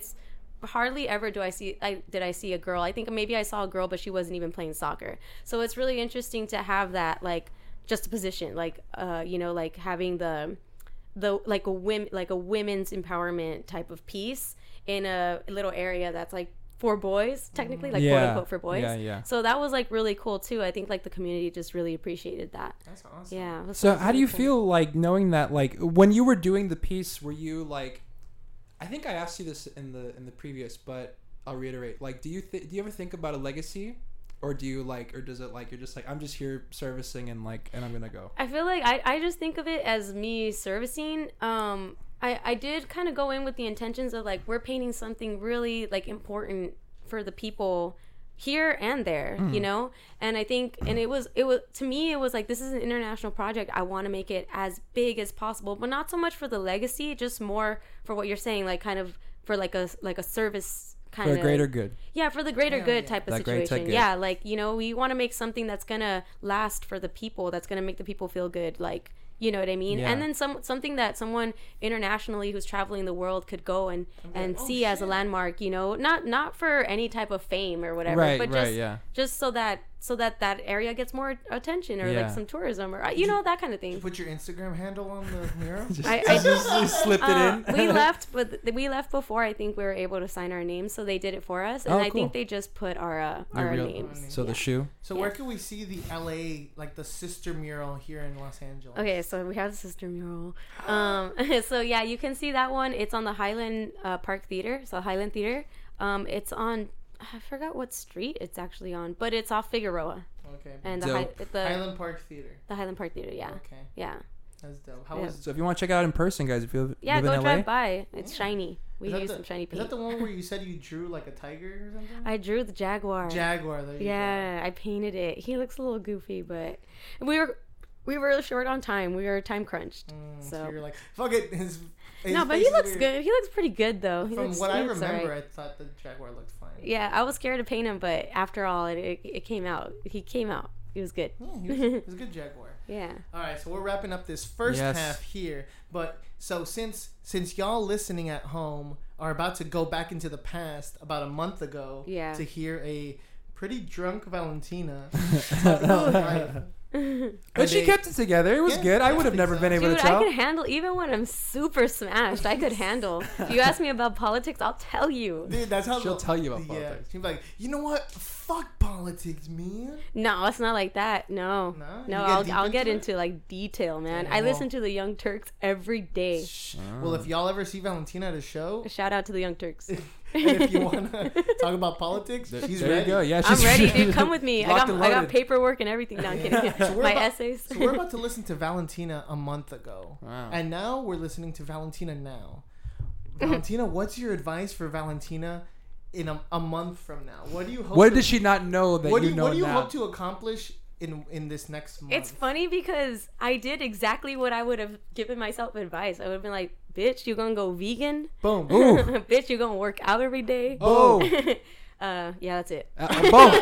I see a girl. I think maybe I saw a girl, but she wasn't even playing soccer. So it's really interesting to have that, like, just a position, like like having the like a women's empowerment type of piece in a little area that's like for boys, technically, like quote unquote for boys. Yeah. So that was like really cool too. I think like the community just really appreciated that. That's awesome. Yeah. So how do you feel like knowing that, like, when you were doing the piece, were you like, I think I asked you this in the previous, but I'll reiterate. Like, do you ever think about a legacy, or do you like, or does it like you're just like, I'm just here servicing and I'm gonna go? I feel like I just think of it as me servicing. I did kind of go in with the intentions of like, we're painting something really like important for the people here and there, and I think, and it was to me, it was like, this is an international project. I want to make it as big as possible, but not so much for the legacy, just more for what you're saying, like kind of for like a service kind of, for the greater good. Yeah, for the greater good type of situation. Yeah, like, we want to make something that's gonna last for the people, that's gonna make the people feel good, like, you know what I mean? Yeah. And then something that someone internationally who's traveling the world could go and see as a landmark, not for any type of fame or whatever, but just so that area gets more attention, or like some tourism, or that kind of thing. Did you put your Instagram handle on the mural? I just slipped it in. we left before I think we were able to sign our names, so they did it for us, and I think they just put our names. So the shoe. So where can we see the LA, like the sister mural here in Los Angeles? Okay, so we have the sister mural. So yeah, you can see that one. It's on the Highland Park Theater. So Highland Theater. It's on, I forgot what street it's actually on, but it's off Figueroa. Okay. And the Highland Park Theater. The Highland Park Theater, yeah. Okay. Yeah. That's dope. So if you want to check it out in person, guys, if you live in go LA, drive by. It's shiny. We use some shiny paint. Is that the one where you said you drew like a tiger or something? I drew the jaguar. There you go. I painted it. He looks a little goofy, but we were short on time. We were time crunched. So you're like, fuck it. No, but he looks good. He looks pretty good though. From what I remember, right. I thought the jaguar looked fine. Yeah, I was scared to paint him, but after all, it came out. He came out. He was good. Yeah, he was a good jaguar. Yeah. All right, so we're wrapping up this first half here. But so since y'all listening at home are about to go back into the past about a month ago to hear a pretty drunk Valentina talk about life. But she kept it together. It was good. I would have never been able to tell. I could handle, even when I'm super smashed, I could handle. If you ask me about politics, I'll tell you. Dude, that's how she'll tell you about politics. She'll be like, you know what? Fuck politics, man. No, it's not like that. No, I'll get into like detail, man. I listen to the Young Turks every day. Well, if y'all ever see Valentina at a show, shout out to the Young Turks. And if you want to talk about politics, she's there ready. You go. Yeah, I'm ready, dude. Come with me. I got paperwork and everything. No, I'm kidding. Essays. So we're about to listen to Valentina a month ago. Wow. And now we're listening to Valentina now. Valentina, what's your advice for Valentina in a month from now? What do you hope? What does she not know that you know now? What do you hope to accomplish in this next month? It's funny because I did exactly what I would have given myself advice. I would have been like, bitch, you gonna go vegan? Boom. Bitch, you gonna work out every day? Oh. Yeah, that's it. Boom.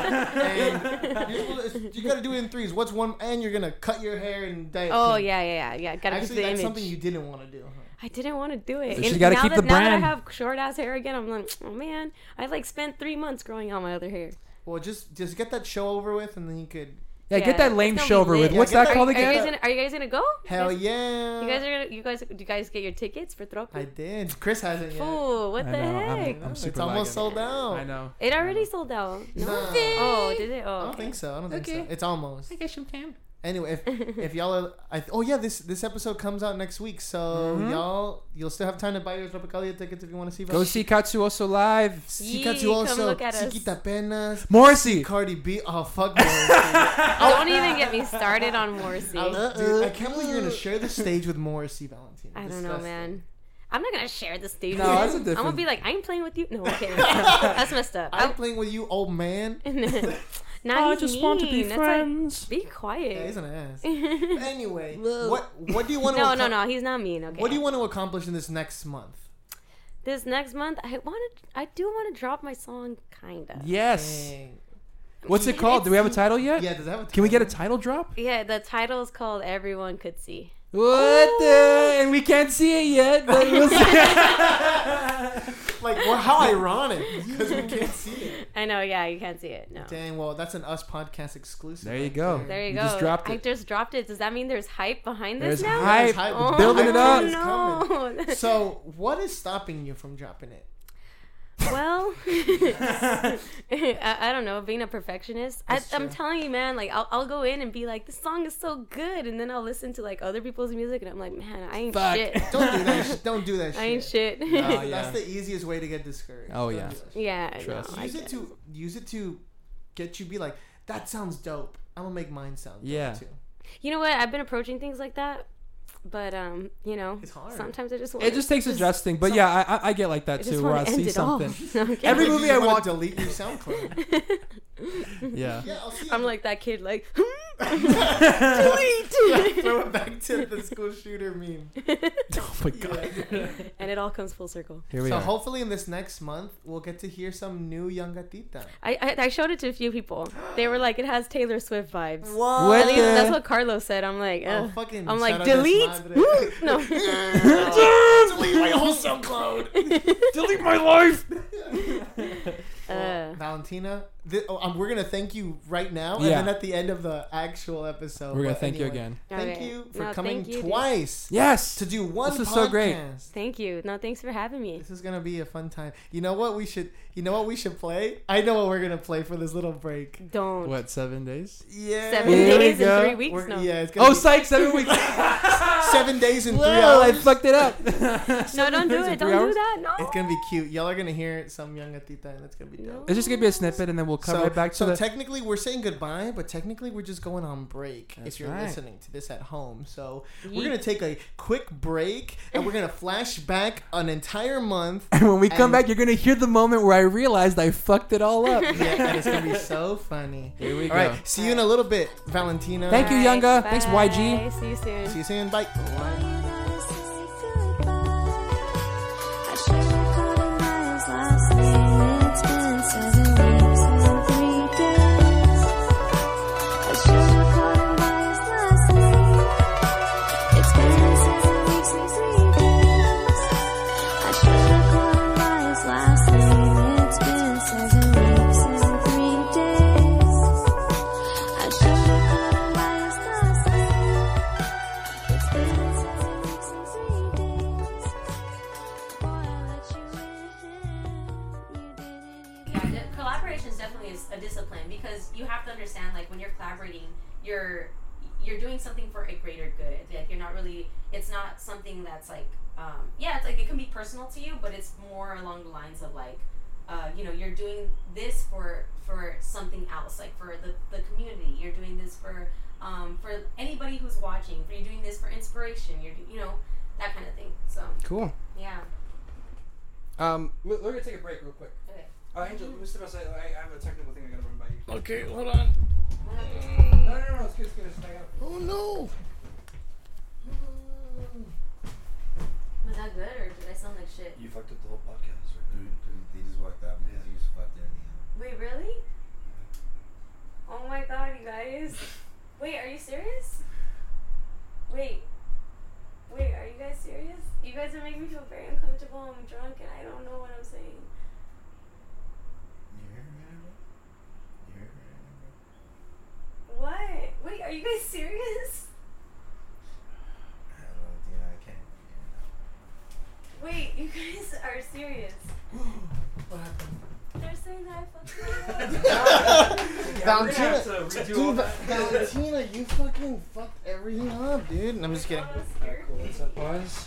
And you gotta do it in threes. What's one? And you're gonna cut your hair and dye it pink. Yeah. Gotta keep the image. That's something you didn't want to do. Huh? I didn't want to do it. So she gotta keep the brand. Now that I have short ass hair again, I'm like, oh man, I like spent 3 months growing out my other hair. Well, just get that show over with, and then you could. Yeah, get that lame it's gonna show be over with. lit. What's Yeah, that get called that- again? Are you guys gonna go? Hell You yeah. guys are gonna. Do you guys get your tickets for Troco? I did. Chris hasn't yet. Fool, what I the know, heck? I'm super It's almost lagging. sold out. I know. It already sold out. No. Nah. Oh, did it? Oh, I don't okay. think so. I don't think Okay. so. It's almost. I guess you can. Anyway, if y'all are, oh yeah, this episode comes out next week, so you'll still have time to buy your Tropicalia tickets if you want to see. Go see Katsuoso live. See Yee, Katsuoso, come look at us. Chiquita Penas, Morrissey. Cardi B. Oh fuck, Morrissey. Don't even get me started on Morrissey. Dude, I can't believe you're gonna share the stage with Morrissey, Valentina. I don't know, Disgusting. man. I'm not gonna share the stage. No, with that's a you. I'm different- gonna be like, I ain't playing with you. No, okay, that's messed up. I'm playing with you, old man. Now I he's just want to be mean. That's friends. Like, be quiet. Yeah, he's an ass. Anyway, what do you want to? No, he's not mean. Okay. What do you want to accomplish in this next month? This next month, I do want to drop my song, kinda. Yes. Dang. What's it called? Do we have a title yet? Yeah, does that have a Can we get a title? title drop? Yeah, the title is called "Everyone Could See." What the? And we can't see it yet, but we'll see. Like, well, how ironic, because we can't see it. I know. Yeah, you can't see it. No. Dang, well, that's an Us Podcast exclusive. There you right go. There you You go. just dropped I it. just dropped it. Does that mean there's hype behind There's this now? hype. hype. Oh, Building it up. No. So, what is stopping you from dropping it? Well, I don't know. Being a perfectionist, That's I'm true. telling you, man. Like, I'll go in and be like, "This song is so good," and then I'll listen to like other people's music, and I'm like, "Man, I ain't Fuck. shit. Don't do that. Don't do that shit. I ain't shit." Oh, yeah. That's the easiest way to get discouraged. Oh, Don't yeah. do that shit. Yeah, Trust. no, I Use it guess. to get you be like, that sounds dope. I'm gonna make mine sound dope Yeah. too. You know what? I've been approaching things like that, but you know, It's hard. sometimes I just want. It just takes adjusting, but yeah, I get like that I just too, where I want to see end it all. something. No, I'm kidding. Every You movie just I wanna watch- delete your SoundCloud. Yeah. Yeah, I'll see. I'm like that kid, like Throw it back to the school shooter meme. Oh my god. and it all comes full circle. Here we So are. hopefully in this next month we'll get to hear some new Young Gatita. I showed it to a few people. They were like, it has Taylor Swift vibes. What At least the- that's what Carlos said. I'm like, Oh, ugh. fucking I'm like, shout out delete. Desmadre. No. Delete my whole SoundCloud. Delete my life. Uh, Valentina, we're gonna thank you right now, Yeah. and then at the end of the actual episode, We're gonna but thank you anyway, again. Thank Okay. you for No, coming thank you, dude. twice Yes. to do one This is podcast. so great. Thank you. No, thanks for having me. This is gonna be a fun time. You know what we should? You know what we should play? I know what we're gonna play for this little break. Don't. What, 7 days? Yeah. 7 Here we days go. and 3 weeks? We're- No. Yeah, it's gonna Oh, be psych, 7 weeks. 7 days and 3 Well, I hours. fucked it up. No, don't do days it. and Don't 3 do hours? that. No. It's gonna be cute. Y'all are gonna hear some Young Gatita, and it's gonna be dope. It's just gonna be a snippet, and then we'll come right back to so the. technically we're saying goodbye, but technically we're just going on break. That's if you're right. listening to this at home, so Yeet. we're gonna take a quick break, and we're gonna flash back an entire month. And when we come and- back, you're gonna hear the moment where I realized I fucked it all up. Yeah, and it's gonna be so funny. Here we All go. right, see you in a little bit, Valentina. Thank you, Alright, Younga. Thanks, bye. YG. See you soon. See you soon. Bye. Yeah, collaboration is definitely a discipline because you have to understand, like, when you're collaborating, you're doing something for a greater good. Like, you're not really, it's not something that's like, yeah, it's like it can be personal to you, but it's more along the lines of like, you know, you're doing this for something else, like for the community. You're doing this for anybody who's watching. You're doing this for inspiration. You know, that kind of thing. So Cool. yeah. We're gonna take a break real quick. Okay. Angel, let me step outside. I have a technical thing I gotta run by you. Okay, hold on. No, it's good. I got Oh no. Was that good or did I sound like shit? You fucked up the whole podcast, right? Dude, they just walked out because you just fucked everything up. Wait, really? Oh my god, you guys. Wait, are you serious? Wait, are you guys serious? You guys are making me feel very uncomfortable. I'm drunk and I don't know what I'm saying. You heard me, bro? You heard me, bro? What? Valentina, dude, Valentina, you fucking fucked everything up, dude. And I'm just kidding. Cool. Let's pause.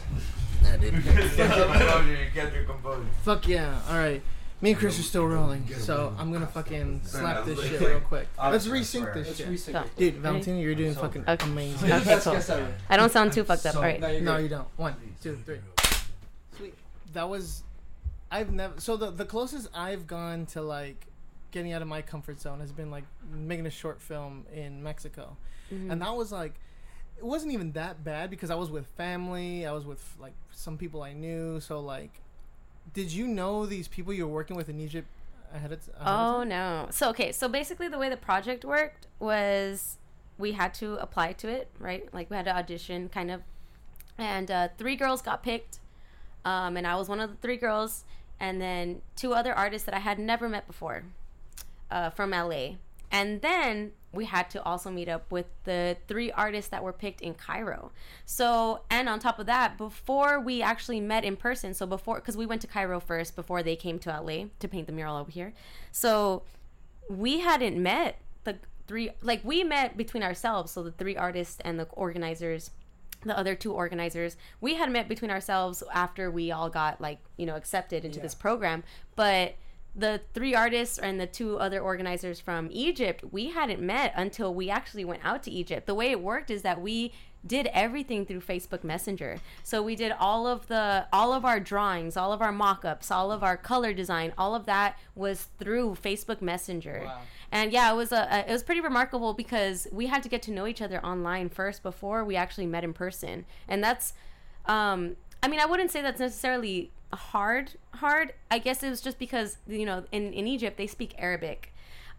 Fuck yeah. All right. Me and Chris are still rolling, so I'm gonna fucking slap this shit real quick. Let's resync this shit. Dude, Valentina, you're doing fucking amazing. Okay, cool. I don't sound too fucked up. All right. No, you don't. 1, 2, 3. Sweet. That was. I've never. So the closest I've gone to like getting out of my comfort zone has been like making a short film in Mexico, and that was like. It wasn't even that bad because I was with family. I was with like some people I knew. So like. Did you know these people you were working with in Egypt ahead of time? No. So basically the way the project worked was we had to apply to it, right? Like we had to audition kind of. And 3 girls got picked. And I was one of the 3 girls. And then 2 other artists that I had never met before from LA. And then we had to also meet up with the 3 artists that were picked in Cairo. So, and on top of that, before we actually met in person, so before, because we went to Cairo first before they came to LA to paint the mural over here. So we hadn't met the 3, like we met between ourselves. So the 3 artists and the organizers, the other 2 organizers, we had met between ourselves after we all got like, accepted into this program. But the 3 artists and the 2 other organizers from Egypt, we hadn't met until we actually went out to Egypt. The way it worked is that we did everything through Facebook Messenger. So we did all of our drawings, all of our mock-ups, all of our color design, all of that was through Facebook Messenger. Wow. And yeah, it was pretty remarkable because we had to get to know each other online first before we actually met in person. And that's I wouldn't say that's necessarily hard. I guess it was just because in Egypt they speak Arabic,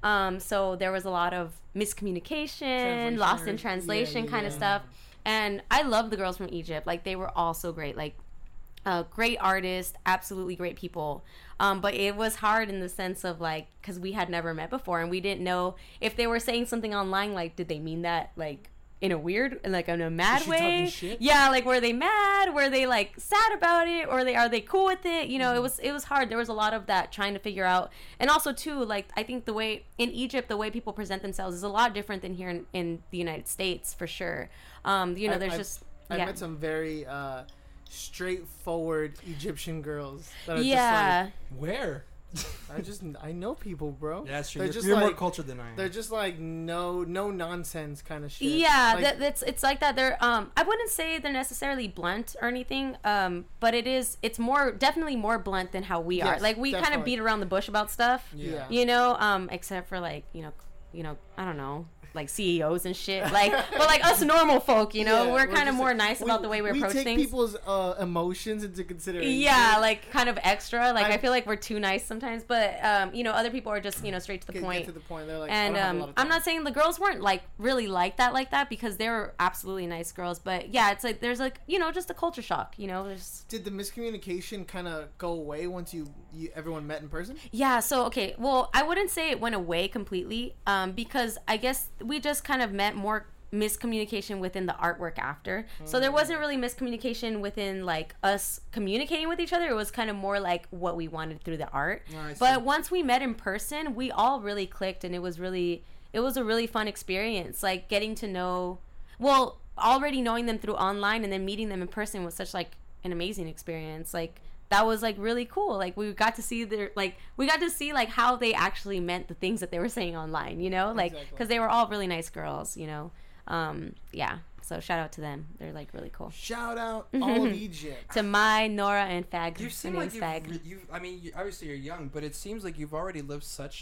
so there was a lot of miscommunication, lost in translation kind of stuff. And I love the girls from Egypt. Like they were all so great, like great artists, absolutely great people. But it was hard in the sense of like because we had never met before and we didn't know if they were saying something online, like did they mean that like in a weird, like in a mad way? Yeah, like were they mad? Were they like sad about it? Or are they cool with it? It was hard. There was a lot of that trying to figure out. And also too, like I think the way in Egypt, the way people present themselves is a lot different than here in the United States for sure. I've met some very straightforward Egyptian girls that are just like, where? I know people, bro. Yeah, that's true. You're more cultured than I am. They're just like no nonsense kind of shit. Yeah, like, it's like that. They're I wouldn't say they're necessarily blunt or anything. But it's definitely more blunt than how we are. Like we kind of beat around the bush about stuff. Yeah. Except for like I don't know. Like CEOs and shit, but like us normal folk, we're kind of more nice about the way we approach things. We take people's emotions into consideration. Yeah, like kind of extra. Like I feel like we're too nice sometimes, but other people are just straight to the point. Get to the point. They're like, and I'm not saying the girls weren't like really like that because they were absolutely nice girls, but yeah, it's like there's like just a culture shock. Did the miscommunication kind of go away once everyone met in person? Yeah. So okay, well, I wouldn't say it went away completely, because I guess we just kind of met more miscommunication within the artwork after. So there wasn't really miscommunication within like us communicating with each other. It was kind of more like what we wanted through the art. But once we met in person, we all really clicked, and it was a really fun experience. Like getting to know, already knowing them through online and then meeting them in person was such like an amazing experience. Like that was like really cool. Like we got to see like how they actually meant the things that they were saying online, like because they were all really nice girls, yeah. So shout out to them. They're like really cool. Shout out all of Egypt to Nora and Fag. You seem like obviously you're young, but it seems like you've already lived such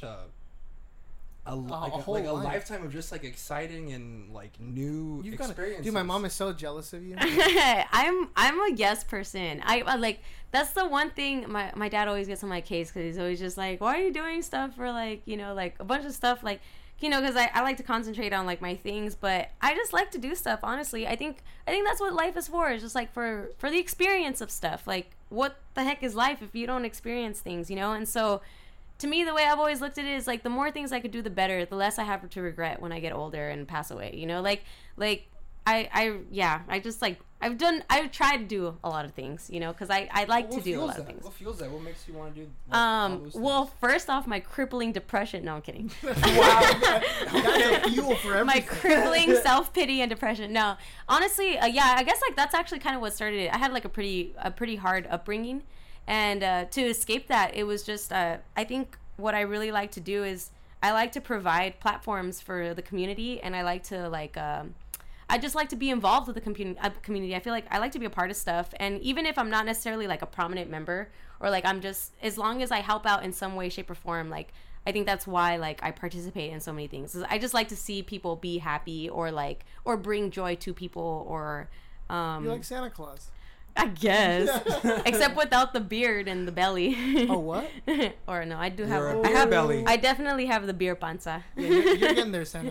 a lifetime of just like exciting and like new experiences. Dude, my mom is so jealous of you. I'm a yes person. I like that's the one thing my dad always gets on my case because he's always just like, why are you doing stuff for like like a bunch of stuff like because I like to concentrate on like my things, but I just like to do stuff. Honestly, I think that's what life is for. Is just like for the experience of stuff. Like what the heck is life if you don't experience things, And so. To me, the way I've always looked at it is like the more things I could do, the better. The less I have to regret when I get older and pass away. I just like I've tried to do a lot of things, you know, because I like to do a lot of things. What fuels that? What makes you want to do all those Well, things? first off, my crippling depression. No, I'm kidding. Wow, that's a fuel for everything. My crippling self-pity and depression. No, honestly, yeah, I guess like that's actually kind of what started it. I had like a pretty hard upbringing, and to escape that, it was just I think what I really like to do is I like to provide platforms for the community, and I like to like I just like to be involved with the community. I feel like I like to be a part of stuff, and even if I'm not necessarily like a prominent member, or like I'm just, as long as I help out in some way, shape, or form, like I think that's why like I participate in so many things. I just like to see people be happy, or like, or bring joy to people, or You're like Santa Claus. I guess, except without the beard and the belly. Oh, what? Or no, I do have. You're a I have belly. I definitely have the beer panza. Yeah, you're getting there, Santa.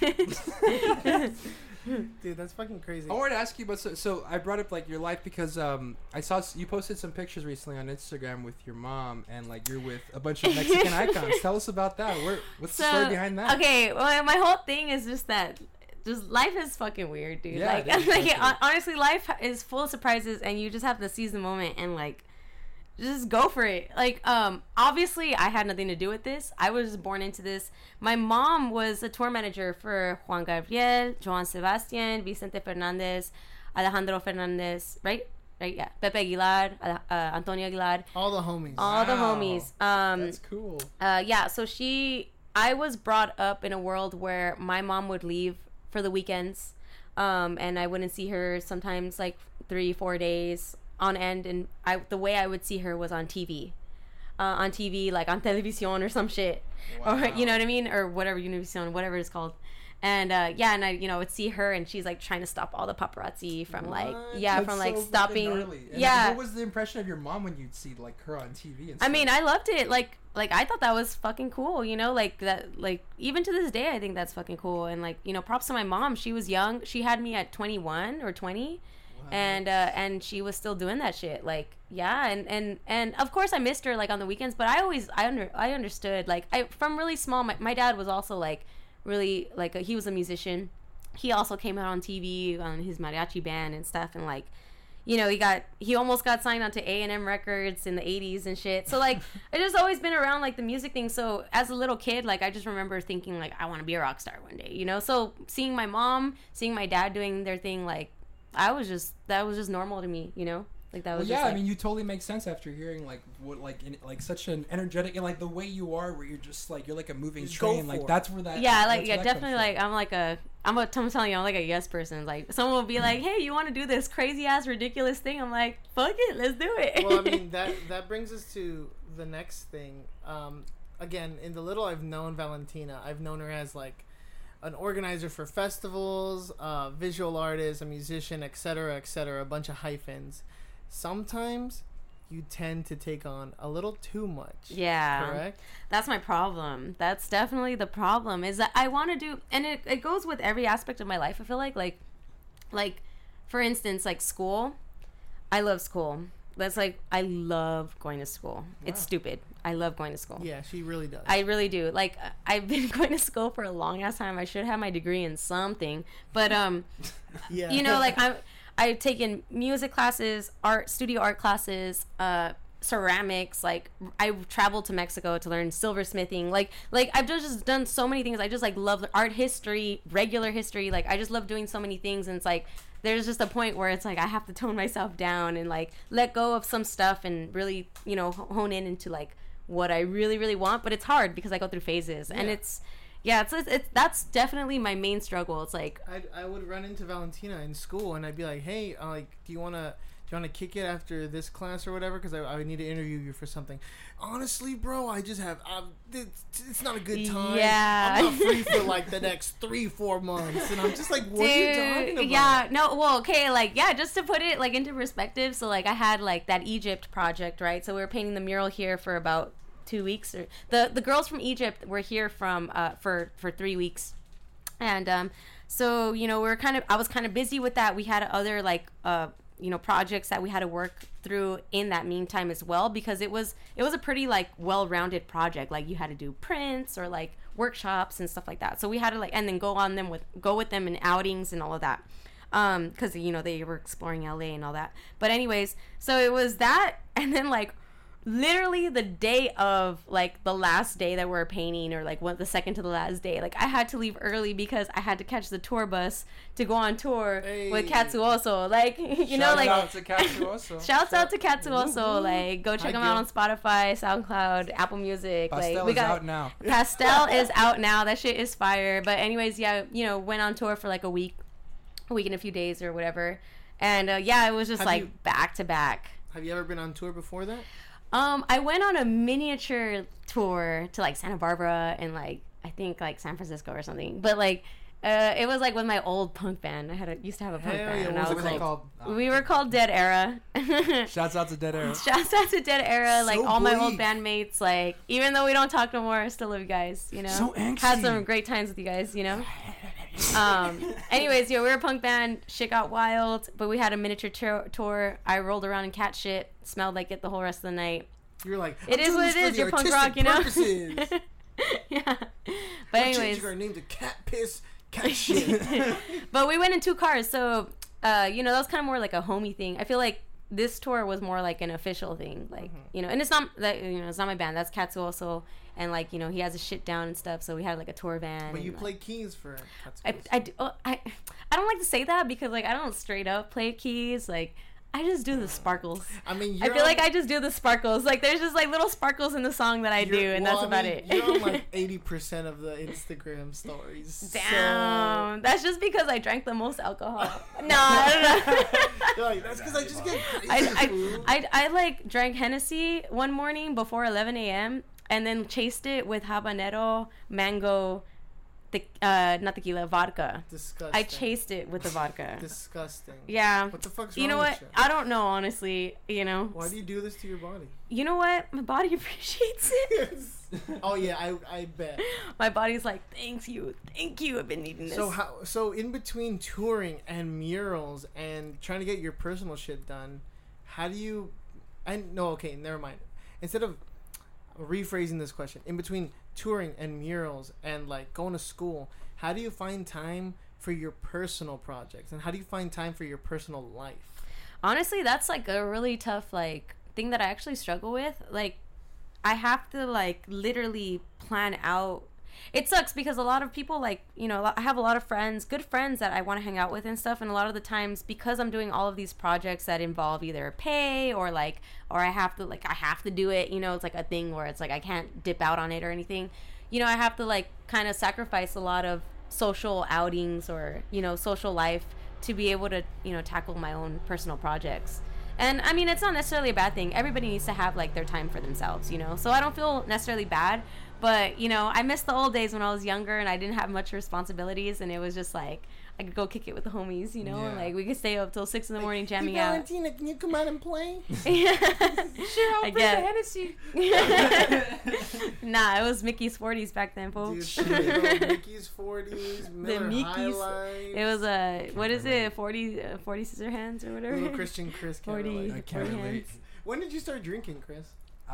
Dude, that's fucking crazy. I wanted to ask you about so I brought up like your life because I saw you posted some pictures recently on Instagram with your mom, and like you're with a bunch of Mexican icons. Tell us about that. What's the story behind that? Okay, well, my whole thing is just that just life is fucking weird, dude. Yeah, like, it is, like definitely. honestly, life is full of surprises, and you just have to seize the moment and like just go for it. Like, obviously I had nothing to do with this. I was born into this. My mom was a tour manager for Juan Gabriel, Joan Sebastian, Vicente Fernandez, Alejandro Fernandez, right? Right, yeah. Pepe Aguilar, Antonio Aguilar. All the homies. All the Wow. homies. That's cool. Yeah, so I was brought up in a world where my mom would leave for the weekends, and I wouldn't see her sometimes like 3-4 days on end, and the way I would see her was on TV, like on Televisión or some shit. Wow. Or you know what I mean, or whatever, Univision, whatever it's called. And yeah, and I would see her, and she's like trying to stop all the paparazzi from like That's from like so stopping. fucking gnarly. And Yeah. What was the impression of your mom when you'd see like her on TV? And I stuff? mean, I loved it. Like I thought that was fucking cool, you know, like that, like even to this day, I think that's fucking cool. And like, props to my mom. She was young. She had me at 21 or 20. Wow. And she was still doing that shit. Like, yeah. And of course I missed her like on the weekends, but I understood, like from really small, my dad was also like really like he was a musician. He also came out on TV on his mariachi band and stuff, and like, he almost got signed onto A&M Records in the 80s and shit. So like I just always been around like the music thing. So as a little kid, like I just remember thinking like I want to be a rock star one day, so seeing my mom, seeing my dad doing their thing, like that was just normal to me, like that was Well, yeah, just, like, I mean, you totally make sense after hearing like what like such an energetic, and like the way you are, where you're just like you're like a moving Just go train. for Like it. that's where that. yeah, like that's yeah, where that comes definitely. from. Like I'm telling you, I'm like a yes person. Like someone will be like, "Hey, you want to do this crazy ass ridiculous thing?" I'm like, "Fuck it, let's do it." Well, I mean, that brings us to the next thing. Again, in the little I've known Valentina, I've known her as like an organizer for festivals, visual artist, a musician, etc., a bunch of hyphens. Sometimes you tend to take on a little too much. Yeah, Correct? that's my problem. That's definitely the problem, is that I want to do, and it goes with every aspect of my life. I feel like for instance, like school. I love school. That's like, I love going to school. It's stupid. I love going to school. Yeah, she really does. I really do. Like, I've been going to school for a long ass time. I should have my degree in something, but yeah. like I've taken music classes, studio art classes, ceramics. Like I traveled to Mexico to learn silversmithing. Like I've just done so many things. I just like love art history, regular history. Like I just love doing so many things, and it's like there's just a point where it's like I have to tone myself down and like let go of some stuff and really hone in into like what I really really want. But it's hard because I go through phases, and it's that's definitely my main struggle. It's like I would run into Valentina in school, and I'd be like, "Hey, like, do you wanna kick it after this class or whatever? Because I need to interview you for something." Honestly, bro, I just have it's not a good time. Yeah. I'm not free for like the next 3-4 months, and I'm just like, what are you talking about? Yeah, no, well, okay, like, yeah, just to put it like into perspective. So like I had like that Egypt project, right? So we were painting the mural here for about 2 weeks, or the girls from Egypt were here from for 3 weeks, and so I was kind of busy with that. We had other like projects that we had to work through in that meantime as well, because it was a pretty like well-rounded project. Like you had to do prints or like workshops and stuff like that, so we had to like, and then go with them in outings and all of that. because you know they were exploring LA and all that. But anyways, so it was that, and then like literally the day of like the last day that we were painting, or like the second to the last day, like I had to leave early because I had to catch the tour bus to go on tour with Katsuoso. Like you know, like out to Katsuoso. Shouts out to Katsuoso. Like go check them out on Spotify, SoundCloud, Apple Music. Pastel like we got out now. Pastel is out now. That shit is fire. But anyways, yeah, you know, went on tour for like a week and a few days or whatever. And yeah, it was just back to back. Have you ever been on tour before that? I went on a miniature tour to like Santa Barbara and like I think like San Francisco or something. But like it was like with my old punk band. I used to have a punk band. Yeah, and I was like, called? We were called Dead Era. Shouts out to Dead Era. Shouts out to Dead Era. Like so all my old bleak. bandmates. Like even though we don't talk no more, I still love you guys. You know, So angsty. had some great times with you guys. You know. Anyways, yeah, we were a punk band. Shit got wild, but we had a miniature tour. I rolled around in cat shit, smelled like it the whole rest of the night. You're like, It is what it is. You're punk rock, you know. Yeah. But anyways, changing our name to Cat Piss, Cat Shit. but we went in 2 cars, so you know that was kind of more like a homie thing. I feel like this tour was more like an official thing, like you know, and it's not that, you know, it's not my band. That's Katsuoso, and like you know he has his shit down and stuff. So we had like a tour van. But you and, play like, keys for I don't like to say that because like I don't straight up play keys. Like I just do the sparkles. I mean, I feel like I just do the sparkles. Like there's just like little sparkles in the song that I do, and that's about it. You're on like 80% of the Instagram stories. Damn, that's just because I drank the most alcohol. No, I don't know. Like, that's because I just get crazy. I like drank Hennessy one morning before 11 a.m. and then chased it with habanero, mango, not tequila, vodka. Disgusting. I chased it with the vodka. Disgusting. Yeah. What the fuck's wrong You know with what? you? I don't know, honestly. You know. Why do you do this to your body? You know what? My body appreciates it. Oh yeah, I bet. My body's like, thank you. I've been needing this. So in between touring and murals and trying to get your personal shit done, how do you? Okay, never mind. Instead of rephrasing this question, in between touring and murals and like going to school, how do you find time for your personal projects, and how do you find time for your personal life? Honestly, that's like a really tough like thing that I actually struggle with. Like I have to like literally plan out. It sucks because a lot of people, like, you know, I have a lot of friends, good friends that I want to hang out with and stuff, and a lot of the times because I'm doing all of these projects that involve either pay or I have to do it, you know, it's like a thing where it's like I can't dip out on it or anything, you know, I have to like kind of sacrifice a lot of social outings or, you know, social life to be able to, you know, tackle my own personal projects. And I mean, it's not necessarily a bad thing. Everybody needs to have like their time for themselves, you know, so I don't feel necessarily bad. But, you know, I miss the old days when I was younger and I didn't have much responsibilities, and it was just like I could go kick it with the homies, you know, like we could stay up till 6 a.m. jamming out. Valentina, can you come out and play? Sure, I'll bring the Hennessy. Nah, it was Mickey's 40s back then, folks. Dude, Mickey's 40s, Miller Mickey's. High Life. It was what is it? 40 scissor hands or whatever. Little Christian Chris. 40. I can't relate. When did you start drinking, Chris?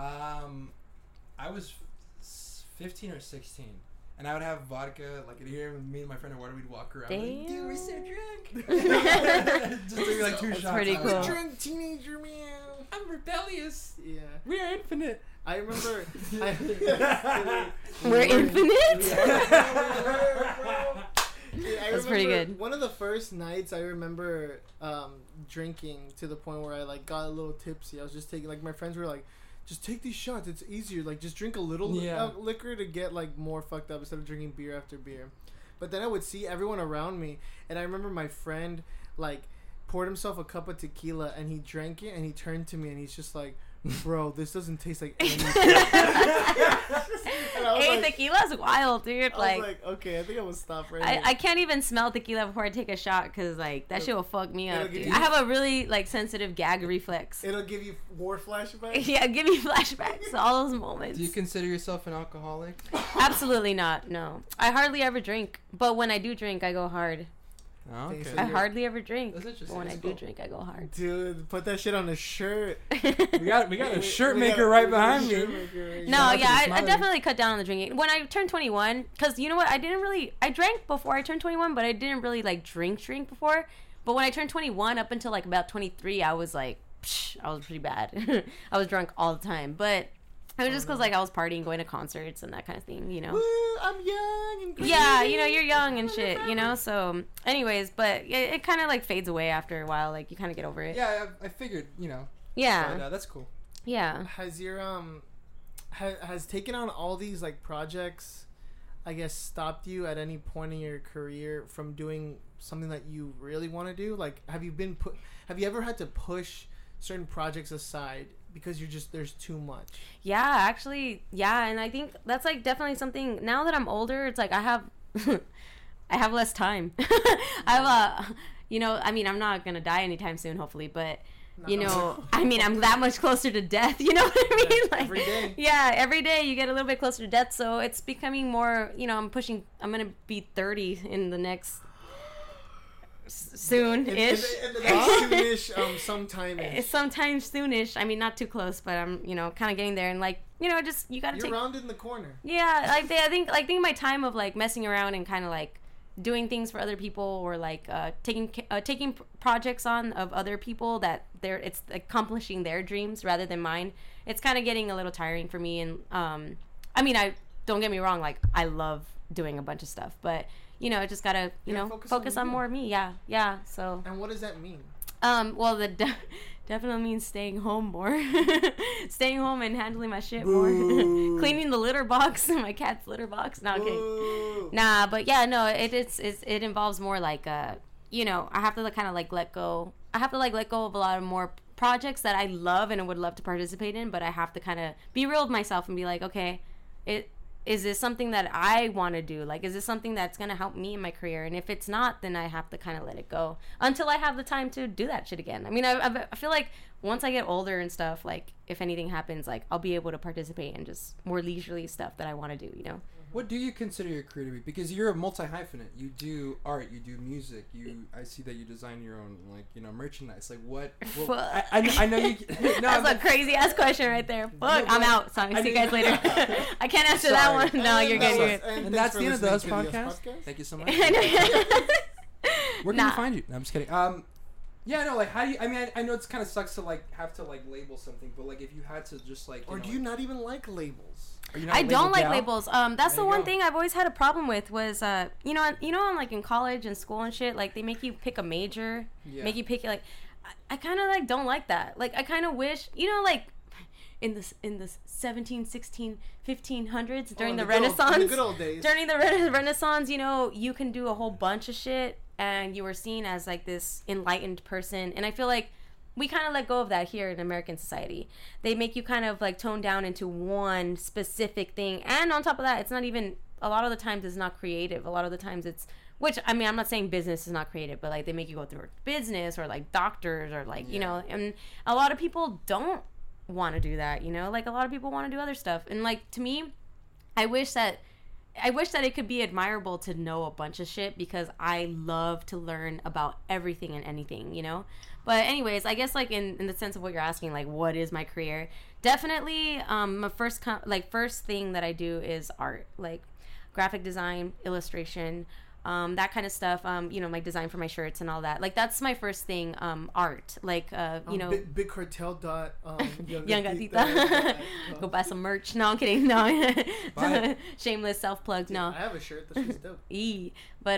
I was 15 or 16, and I would have vodka. Like here, me and my friend Eduardo, we'd walk around. Damn. Like, dude, we're so drunk. Just doing like 2 That's shots. pretty cool. Drunk teenager man. I'm rebellious. Yeah. We're infinite. I remember. We're infinite. Yeah, That's pretty good. One of the first nights I remember drinking to the point where I like got a little tipsy. I was just taking, like, my friends were like, just take these shots, it's easier, like just drink a little liquor to get like more fucked up instead of drinking beer after beer. But then I would see everyone around me, and I remember my friend like poured himself a cup of tequila and he drank it and he turned to me and he's just like, bro, this doesn't taste like anything. Hey, like, tequila's wild, dude. I was like, okay, I think I will stop right here. I can't even smell tequila before I take a shot because like that shit will fuck me up, dude. I have a really like sensitive gag reflex. It'll give you war flashbacks. Yeah, give me flashbacks. All those moments. Do you consider yourself an alcoholic? Absolutely not. No, I hardly ever drink. But when I do drink, I go hard. Oh, okay. I hardly ever drink. That's interesting. But when I That's do cool. drink, I go hard. Dude, put that shit on a shirt. We got a shirt maker right behind me. No, yeah, I definitely cut down on the drinking. When I turned 21, because you know what, I drank before I turned 21, but I didn't really like drink before. But when I turned 21, up until like about 23, I was like, I was pretty bad. I was drunk all the time. But it was just because like I was partying, going to concerts and that kind of thing, you know. Woo, I'm young and crazy. Yeah, you know, you're young and shit, you know. So, anyways, but it kind of like fades away after a while. Like you kind of get over it. Yeah, I figured, you know. Yeah. But, that's cool. Yeah. Has your has taking on all these like projects, I guess, stopped you at any point in your career from doing something that you really want to do? Like, have you ever had to push certain projects aside because you're just, there's too much? Yeah, actually, yeah, and I think that's like definitely something. Now that I'm older, it's like I have I have less time. I have you know, I mean, I'm not gonna die anytime soon, hopefully, but you know, I mean, I'm that much closer to death. You know what I mean? Like, every day. Yeah, every day you get a little bit closer to death. So it's becoming more. You know, I'm gonna be 30 in the next soon-ish. In the next soon-ish, sometime-ish. Sometime soonish. I mean, not too close, but I'm, you know, kind of getting there. And like, you know, just you gotta You're take. rounded in the corner. Yeah, like I think my time of like messing around and kind of like doing things for other people, or like taking projects on of other people that it's accomplishing their dreams rather than mine. It's kind of getting a little tiring for me. And I mean, I don't get me wrong, like I love doing a bunch of stuff, but you know, I just gotta focus on more of me. Yeah. So. And what does that mean? Well, definitely means staying home more, staying home and handling my shit more, cleaning the litter box, my cat's litter box. No, okay, nah, but yeah, no, it involves more like you know, I have to kind of like let go. I have to like let go of a lot of more projects that I love and would love to participate in, but I have to kind of be real with myself and be like, okay, is this something that I want to do? Like, is this something that's going to help me in my career? And if it's not, then I have to kind of let it go until I have the time to do that shit again. I mean, I feel like once I get older and stuff, like, if anything happens, like, I'll be able to participate in just more leisurely stuff that I want to do, you know? What do you consider your career to be? Because you're a multi-hyphenate. You do art, you do music. I see that you design your own, like, you know, merchandise. Like, what I know you. No, that's a crazy ass question right there. Fuck, I'm out. Sorry, see you guys later. I can't answer that one. No, you're good. And that's the end of the Us podcast. Thank you so much. Where can we find you? No, I'm just kidding. Yeah, no, like, how do you, I mean, I know it's kind of sucks to, like, have to, like, label something, but, like, if you had to just, like, or do you not even like labels? I don't like labels. That's the one thing I've always had a problem with was, you know, like, in college and school and shit, like, they make you pick a major, make you pick, like, I kind of, like, don't like that. Like, I kind of wish, you know, like, in the 17, 16, 1500s, during the Renaissance, in the good old days. During the Renaissance, you know, you can do a whole bunch of shit, and you were seen as like this enlightened person. And I feel like we kind of let go of that here in American society. They make you kind of like tone down into one specific thing. And on top of that, it's not even, a lot of the times it's not creative. A lot of the times it's, which, I mean, I'm not saying business is not creative, but like they make you go through business or like doctors or like, you know, and a lot of people don't want to do that, you know, like a lot of people want to do other stuff. And like, to me, I wish that it could be admirable to know a bunch of shit, because I love to learn about everything and anything, you know? But anyways, I guess like in the sense of what you're asking, like what is my career? Definitely my first thing that I do is art, like graphic design, illustration, that kind of stuff, you know, my design for my shirts and all that. Like, that's my first thing, art. Like, you know... Big Cartel dot, Young Gatita. Go buy some merch. No, I'm kidding. No. Shameless self-plug. No. I have a shirt. That shit's dope. But,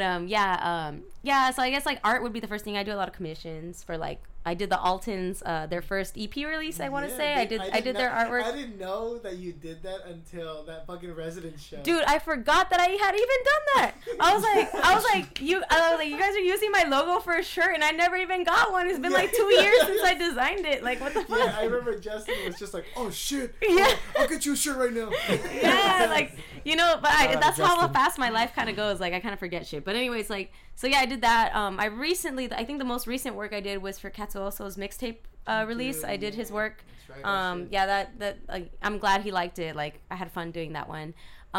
yeah, so I guess, like, art would be the first thing. I do a lot of commissions for, like, I did the Altons, their first EP release, I want to say. I did their artwork. I didn't know that you did that until that fucking Residence show. Dude, I forgot that I had even done that. I was like, you guys are using my logo for a shirt, and I never even got one. It's been like 2 years since I designed it. Like, what the fuck? Yeah, I remember Justin was just like, oh shit, yeah. I'll get you a shirt right now. Yeah, like, you know, but that's how fast my life kind of goes. Like, I kind of forget shit. But anyways, like, so yeah, I did that. I think the most recent work I did was for Katsuoso's mixtape release. I did his work. Yeah, that I'm glad he liked it. Like, I had fun doing that one.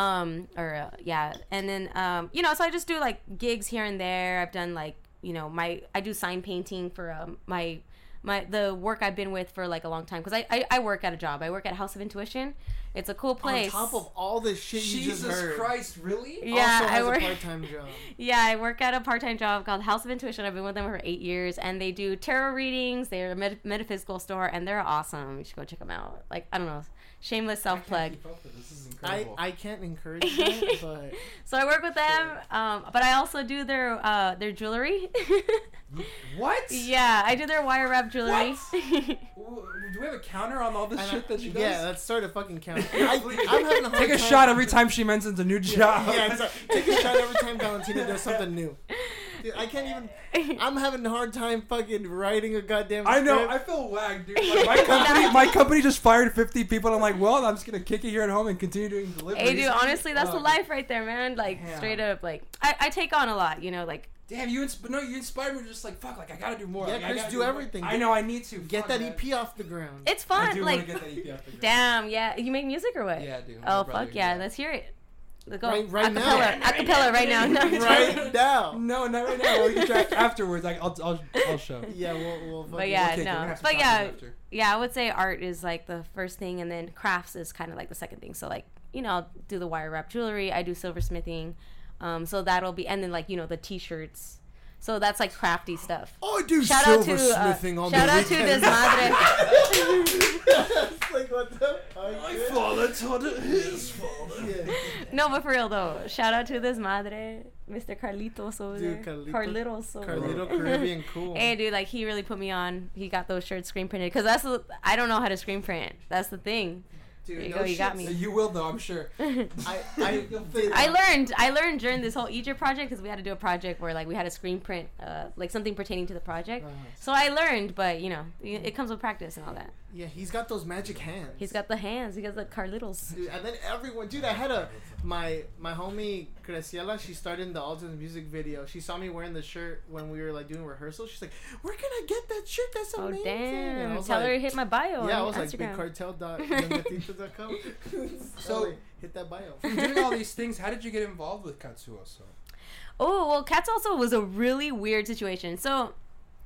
Yeah, and then you know, so I just do like gigs here and there. I've done like, you know, I do sign painting for my the work I've been with for like a long time, because I work at a job. I work at House of Intuition. It's a cool place. On top of all this shit you just heard. Jesus Christ, really? Yeah, also I has work. a part-time job. Yeah, I work at a part-time job called House of Intuition. I've been with them for 8 years, and they do tarot readings. They're a metaphysical store, and they're awesome. You should go check them out. Like, I don't know, shameless self-plug. This is incredible. I can't encourage that, but So I work with them, but I also do their jewelry. What? Yeah, I do their wire wrap jewelry. Do we have a counter on all this shit that she does? Yeah, let's start a fucking count. I'm having a hard Take a time. shot every time she mentions a new job. Yeah, take a shot every time Valentina does something new. Dude, I can't even. I'm having a hard time fucking writing a goddamn I know. script. I feel whacked, dude. Like, my company just fired 50 people. And I'm like, well, I'm just gonna kick it here at home and continue doing deliveries. Hey, dude, honestly, that's the life right there, man. Like, Damn. straight up, like, I take on a lot, you know, like. Damn, you inspired me to just like, fuck, like, I gotta do more. Yeah, like, I Chris, gotta do more. everything. I know, I need to. Get Fuck, that man. EP off the ground. It's fun, I do like. want to get that EP off the ground. Damn, yeah. You make music or what? Yeah, I do. Oh, My brother, fuck yeah. Let's hear it. Let's go. Right now. Acapella right now. No. Right now. No, not right now. We can try afterwards. Like, I'll show. Yeah, we'll But yeah, Okay, we're gonna no. have to But talk yeah, after. yeah, I would say art is like the first thing, and then crafts is kind of like the second thing. So like, you know, I'll do the wire wrap jewelry. I do silversmithing. So that'll be, and then like, you know, the t-shirts. So that's like crafty stuff. Oh, I do Shout out to silversmithing on shout the out to weekend. Desmadre. It's like, what the fuck? father taught it his father. Yeah. No, but for real though, shout out to Desmadre, Mr. Carlitos over Dude, there. Carlitos. Carlitos over Carlito there. Caribbean cool. Hey, dude, like he really put me on. He got those shirts screen printed because I don't know how to screen print. That's the thing. Dude, There you no go, you got shit. me. You will though, I'm sure. I learned during this whole Egypt project, because we had to do a project where like we had to screen print like something pertaining to the project. So I learned, but you know, it comes with practice and all that. Yeah, he's got those magic hands. He's got the hands. He got the Carlitos. Dude, and then everyone, dude, I had my homie Graciela. She started in the Alton's music video. She saw me wearing the shirt when we were like doing rehearsal. She's like, "Where can I get that shirt? That's Oh amazing!" And I damn! was Tell like, her to hit my bio. Yeah, I on was like, Instagram. bigcartel.youngatitas.com. So- hit that bio. From doing all these things, how did you get involved with Katsuoso? Oh, well, Katsuoso was a really weird situation. So,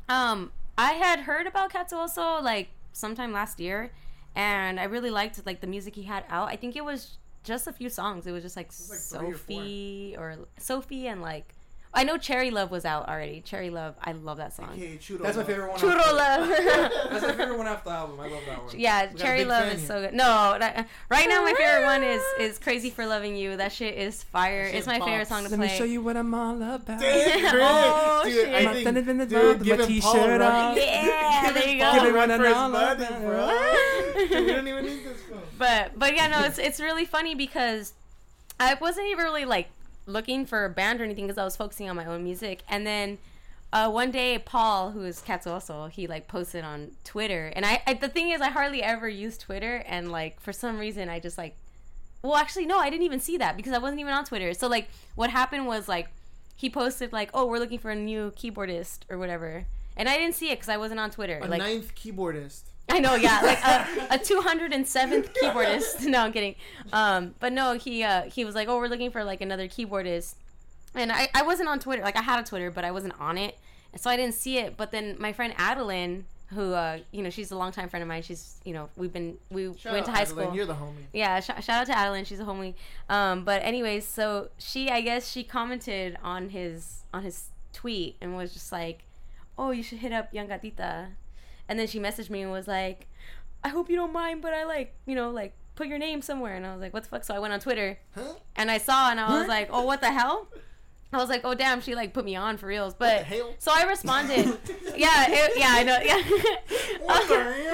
I had heard about Katsuoso like sometime last year, and I really liked like the music he had out. I think it was just a few songs. It was just like, was like 3 or 4. Sophie and like I know Cherry Love was out already. Cherry Love, I love that song. Okay, Churro That's my Love. favorite one. Churro Love. That's my favorite one off the album. I love that one. Yeah, got a Cherry big Love fan is here. so good. No, right now my favorite one is Crazy for Loving You. That shit is fire. That shit It's my favorite pops. song to Let play. me show you what I'm all about. Damn, great. Oh, dude, shit. I My think, thunder in the dude, dog, my giving t-shirt Paul a run- off. Yeah, there you Paul go. a run Giving for his all money, of bro. that. Dude, we don't even need this phone. But yeah, no, it's really funny because I wasn't even really like looking for a band or anything because I was focusing on my own music. And then one day Paul, who is Katsuoso, he like posted on Twitter, and I the thing is I hardly ever use Twitter, and like for some reason I just like, well actually no, I didn't even see that because I wasn't even on Twitter. So like what happened was like he posted like, oh, we're looking for a new keyboardist or whatever, and I didn't see it because I wasn't on Twitter. A Like 9th keyboardist. I know, yeah, like a 207th keyboardist. No, I'm kidding. But no, he was like, oh, we're looking for like another keyboardist, and I wasn't on Twitter. Like I had a Twitter, but I wasn't on it, and so I didn't see it. But then my friend Adeline, who you know, she's a longtime friend of mine. She's, you know, we Shout went to out, high Adeline, school. You're the homie. Yeah, shout out to Adeline. She's a homie. But anyways, so I guess she commented on his tweet and was just like, oh, you should hit up Young Gatita. And then she messaged me and was like, I hope you don't mind, but I like, you know, like put your name somewhere. And I was like, what the fuck? So I went on Twitter and I saw, and I was like, oh, what the hell? I was like, oh damn, she like put me on for reals. But the hell? so I responded. Yeah, I know. Yeah. What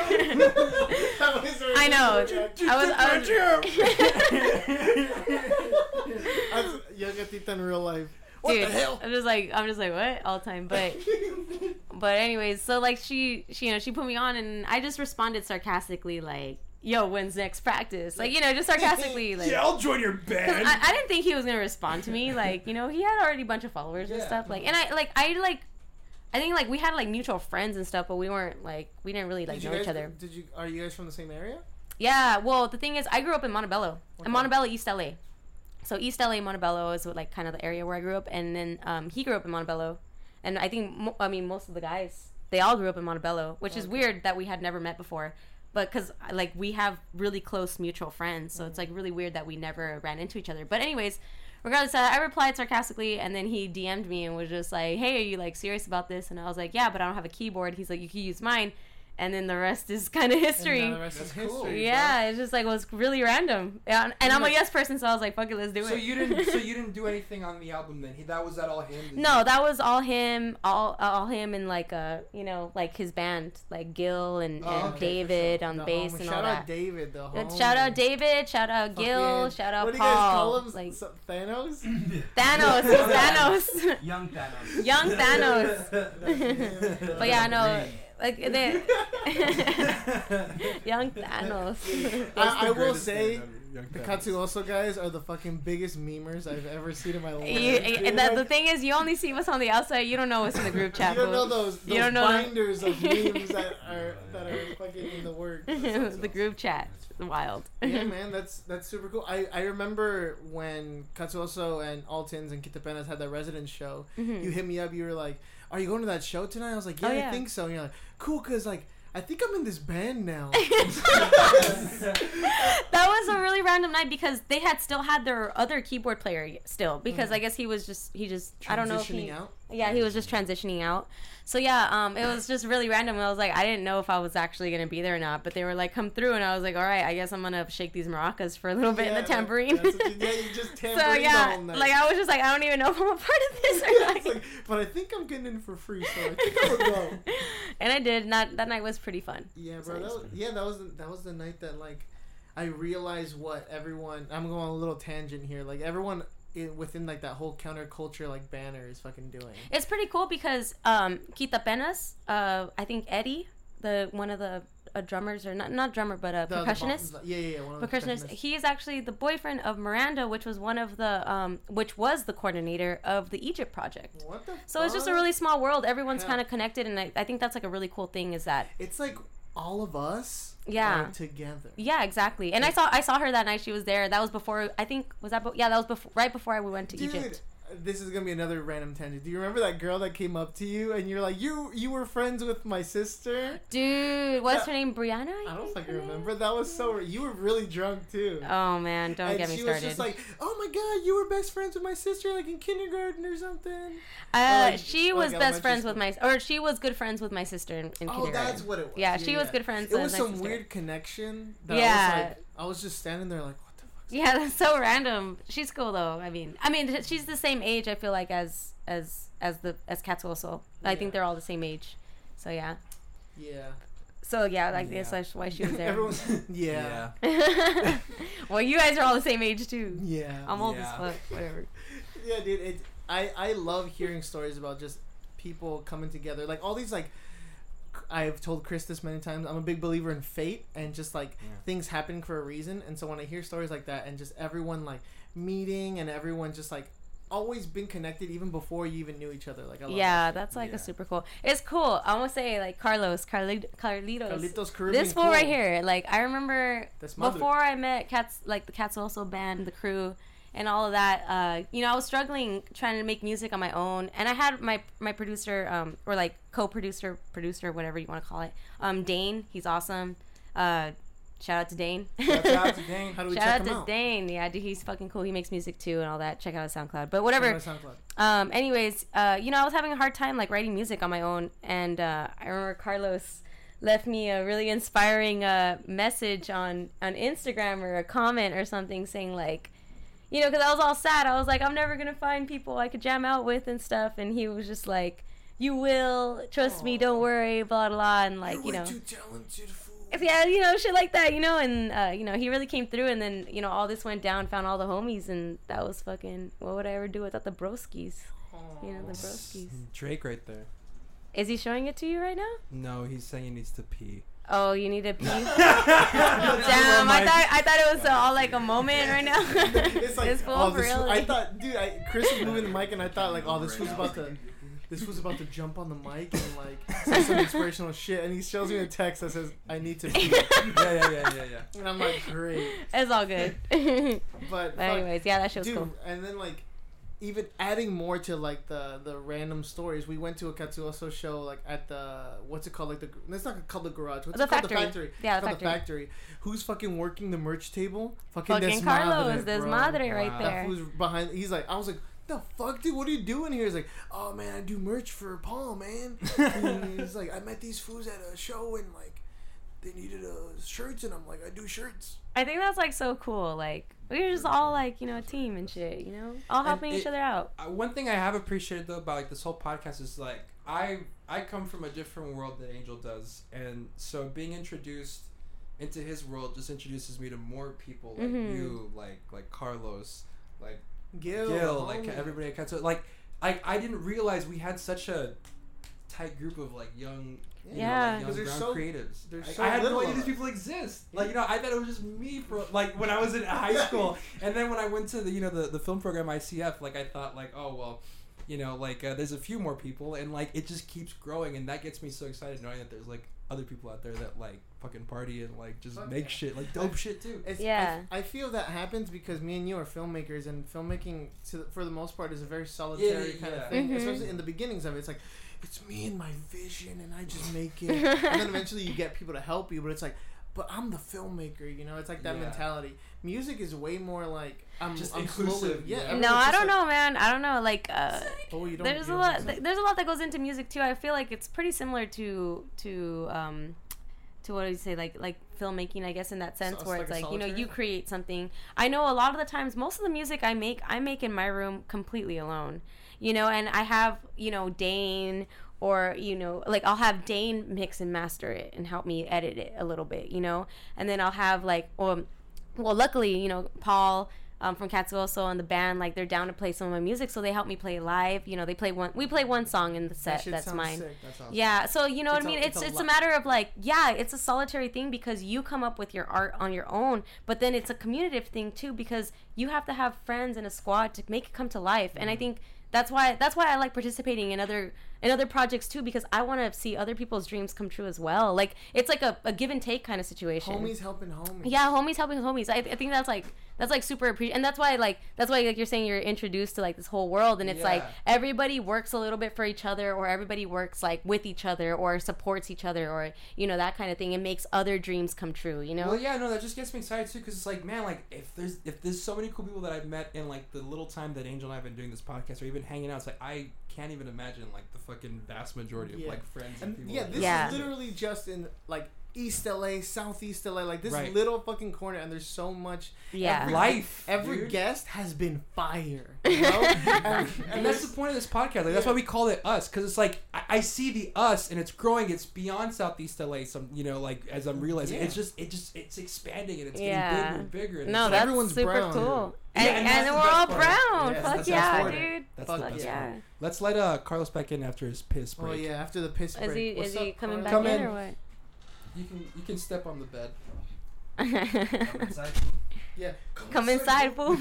the hell? I know. I was Young Gatita in real life. What dude, the hell? I'm just like what all the time, but anyways, so like she you know, she put me on, and I just responded sarcastically like, yo, when's next practice? Like, you know, just sarcastically like, Yeah, I'll join your 'cause band. I didn't think he was gonna respond to me. Like, you know, he had already a bunch of followers and Yeah. stuff. Like, and I think like we had like mutual friends and stuff, but we didn't really like Did you know guys, each other. Are you guys from the same area? Yeah, well, the thing is, I grew up in Montebello. Okay. In Montebello, East LA. So East LA, Montebello is like kind of the area where I grew up, and then he grew up in Montebello, and I think most of the guys they all grew up in Montebello, which is weird that we had never met before. But because, like, we have really close mutual friends, so it's, like, really weird that we never ran into each other. But anyways, regardless, I replied sarcastically, and then he DM'd me and was just like, hey, are you, like, serious about this? And I was like, yeah, but I don't have a keyboard. He's like, you can use mine. And then the rest is kind of history. And the rest is history. Yeah, it's just like, it was really random. And I'm a yes person, so I was like, fuck it, let's do it. So you didn't do anything on the album then? Was that all him? No, that was all him, all him and like you know, like his band, like Gil and David on the bass and all that. Shout out David, the homie. Shout out David, shout out Gil, shout out what Paul. What do you guys call him? Like Thanos? Thanos. Young Thanos. Young Thanos. But yeah, no. Like they, Young Thanos. I will say, the Katsuoso guys are the fucking biggest memers I've ever seen in my life. The thing is, you only see what's on the outside. You don't know what's in the group chat. You don't know those binders of memes that are fucking in the works. The group chat, wild. Yeah, man, that's super cool. I remember when Katsuoso and Altins and Kitapenas had that residence show. You hit me up. You were like, "Are you going to that show tonight?" I was like, "Yeah, I think so." And you're like, "Cool," because like, I think I'm in this band now. That was a really random night because they had still had their other keyboard player still because I guess he just I don't know if he out? Yeah, he was just transitioning out. So yeah, it was just really random. I was like, I didn't know if I was actually gonna be there or not, but they were like, come through, and I was like, all right, I guess I'm gonna shake these maracas for a little bit in the tambourine. You just tambourine so yeah, the whole night. like I was just like, I don't even know if I'm a part of this or not. Like, but I think I'm getting in for free, so I think I'll go. And I did. That night was pretty fun. Yeah, bro. That was the night that like I realized what everyone. I'm going on a little tangent here. Like everyone within like that whole counterculture like banner is fucking doing. It's pretty cool because Quitapenas, I think Eddie, one of the drummers, or not drummer but a percussionist. One of the percussionist. He is actually the boyfriend of Miranda, which was one of the which was the coordinator of the Egypt project. What the? So it's just a really small world. Everyone's kind of connected, and I think that's like a really cool thing. Is that it's like all of us. Yeah. Together. Yeah, exactly. And I saw her that night. She was there. That was before. I think that was before, right before we went to Egypt. This is gonna be another random tangent. Do you remember that girl that came up to you and you're like, you were friends with my sister? Dude, what's her name? Brianna? I don't fucking remember. That was so. You were really drunk too. Oh man, don't get me started. She was just like, oh my god, you were best friends with my sister like in kindergarten or something. She was best friends with she was good friends with my sister in kindergarten. Oh, that's what it was. Yeah, she was good friends. It was some weird connection. I was just standing there like. Yeah, that's so random. She's cool though. I mean, she's the same age. I feel like as Katsuoso. I think they're all the same age. So yeah. Yeah. So yeah, like that's why she was there. Yeah. Well, you guys are all the same age too. Yeah. I'm old as fuck. Whatever. Yeah, dude. I love hearing stories about just people coming together. Like all these like. I've told Chris this many times. I'm a big believer in fate and just like things happening for a reason. And so when I hear stories like that and just everyone like meeting and everyone just like always been connected even before you even knew each other. Like I love that's like a super cool. It's cool. I want to say like Carlitos Caribbean. This fool right here. Like I remember before I met the Katsuoso band, the crew. And all of that, I was struggling trying to make music on my own, and I had my producer, or like co-producer, whatever you want to call it, Dane. He's awesome. Shout out to Dane. Shout out to Dane. How do we check him out? Shout out to Dane. Yeah, dude, he's fucking cool. He makes music too and all that. Check out his SoundCloud. But whatever. Anyways, I was having a hard time like writing music on my own, and I remember Carlos left me a really inspiring message on Instagram or a comment or something saying like. Because I was all sad. I was like, I'm never going to find people I could jam out with and stuff. And he was just like, you will. Trust me. Don't worry. Blah, blah, blah. And like, You're too talented, fool. Yeah, shit like that, And, he really came through. And then, all this went down, found all the homies. And that was fucking, what would I ever do without the broskies? The broskies. Drake right there. Is he showing it to you right now? No, he's saying he needs to pee. Oh, you need to pee? Damn, I thought it was all like a moment right now. It's like, it's full for real. I thought, dude, Chris was moving the mic and I thought like, oh, this was about to jump on the mic and like say some inspirational shit, and he shows me a text that says, I need to pee. Yeah. And I'm like, great. It's all good. But anyways, yeah, that shit was dude, cool. And then like, even adding more to like the random stories. We went to a Katsuoso show like at the what's it called, like it's not called the garage. What's The it called? factory. The factory. Yeah, It's the called the factory. Who's fucking working the merch table? Fucking Carlos, Desmadre right Wow. there. That who's behind. He's like, I was like, the fuck, dude, what are you doing here? He's like, oh man, I do merch for Paul, man. And he's like, I met these fools at a show and like they needed shirts, and I'm like, I do shirts. I think that's like so cool. Like we're just all like, you know, a team and shit, you know, all helping each other out. One thing I have appreciated though about like this whole podcast is like I come from a different world than Angel does, and so being introduced into his world just introduces me to more people like you, like Carlos, like Gil, like everybody at Katsuo. Like I didn't realize we had such a tight group of like young. You know, like young ground creatives. I had no idea these people exist. Like, you know, I thought it was just me for like when I was in high school, and then when I went to the, you know, the film program ICF, like I thought like, oh well, you know, like there's a few more people, and like it just keeps growing, and that gets me so excited knowing that there's like other people out there that like fucking party and like just make shit, like dope shit too. I feel that happens because me and you are filmmakers, and filmmaking for the most part is a very solitary kind of thing, especially in the beginnings of it. It's like, it's me and my vision, and I just make it. And then eventually you get people to help you, but it's like, but I'm the filmmaker, you know? It's like that mentality. Music is way more like, I'm inclusive. No, I don't know, man. I don't know. Like, there's a lot that goes into music too. I feel like it's pretty similar to what do you say, like filmmaking, I guess, in that sense, so where it's like, you know, you create something. I know a lot of the times, most of the music I make in my room completely alone, you know, and I have, you know, Dane, or, you know, like I'll have Dane mix and master it and help me edit it a little bit, you know, and then I'll have like, well, luckily, you know, Paul from Katsuoso and the band, like they're down to play some of my music, so they help me play live. You know, we play one song in the set that's mine. That's awesome. Yeah, so you know what I mean. It's a matter of like, it's a solitary thing because you come up with your art on your own, but then it's a communicative thing too because you have to have friends and a squad to make it come to life. And I think that's why I like participating in other projects too, because I want to see other people's dreams come true as well. Like it's like a give and take kind of situation. Homies helping homies. Yeah, homies helping homies. I think that's like super appreciated, and that's why like you're saying you're introduced to like this whole world, and it's like everybody works a little bit for each other, or everybody works like with each other, or supports each other, or you know, that kind of thing. It makes other dreams come true, you know. Well, yeah, no, that just gets me excited too, because it's like, man, like if there's so many cool people that I've met in like the little time that Angel and I've been doing this podcast, or even hanging out, it's like I can't even imagine like the fucking vast majority of like friends and people. Yeah, this is literally just in like East LA, Southeast LA, like this little fucking corner, and there's so much life. Every guest has been fire, you know? and that's the point of this podcast. Like that's why we call it Us, because it's like I see the us, and it's growing. It's beyond Southeast LA. Some, you know, like as I'm realizing, it's expanding, and it's getting bigger and bigger. And no, it's that's everyone's super brown. Cool. And we're all brown. Yeah, Fuck yeah, dude. That's Fuck the best yeah. part. Let's let Carlos back in after his piss break. Oh yeah, after the piss break. Is he coming back Come in in. or what? You can step on the bed. Come inside. Yeah. Come inside, fool.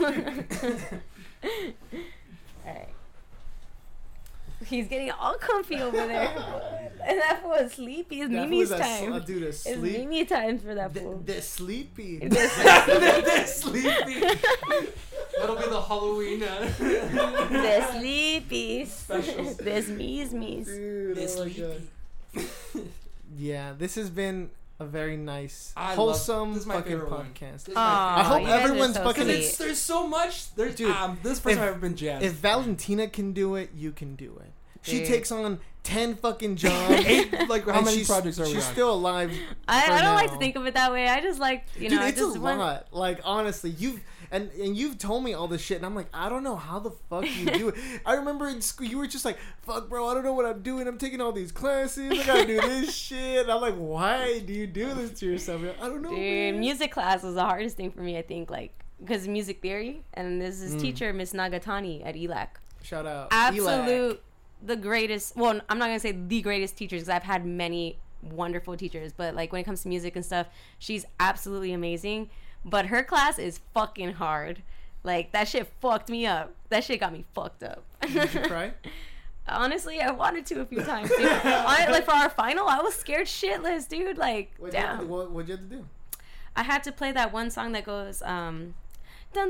Alright. He's getting all comfy over there. And that fool is sleepy. It's Mimi's time. Dude, it's Mimi time for that fool. They're sleepy. They're sleepy. That'll be the Halloween. They're sleepies. Specials. There's me's. Dude, They're sleepy. Yeah, this has been a very nice, this wholesome is my fucking favorite one. podcast. I hope everyone's fucking. sweet. There's so much. There's Dude, this person I've ever been jazzed. If Valentina can do it, you can do it. She Dude. takes on 10 fucking jobs. 8, like how many projects are we on? She's still alive. I don't now. like to think of it that way. I just like, you Dude, know, it's just a lot. Like honestly, you've told me all this shit, and I'm like, I don't know how the fuck you do it. I remember in school, you were just like, fuck, bro, I don't know what I'm doing. I'm taking all these classes. I gotta do this shit. And I'm like, why do you do this to yourself? You're like, I don't know. Dude, man. music class was the hardest thing for me, I think, like, because music theory, and there's this teacher, Miss Nagatani at ELAC. Shout out. Absolute, the greatest, well, I'm not gonna say the greatest teachers, because I've had many wonderful teachers, but like when it comes to music and stuff, she's absolutely amazing. But her class is fucking hard. Like, that shit fucked me up. That shit got me fucked up. Did you cry? Honestly, I wanted to a few times, dude. Like, for our final, I was scared shitless, dude. Like, What'd damn. you have to do? I had to play that one song that goes, Oh,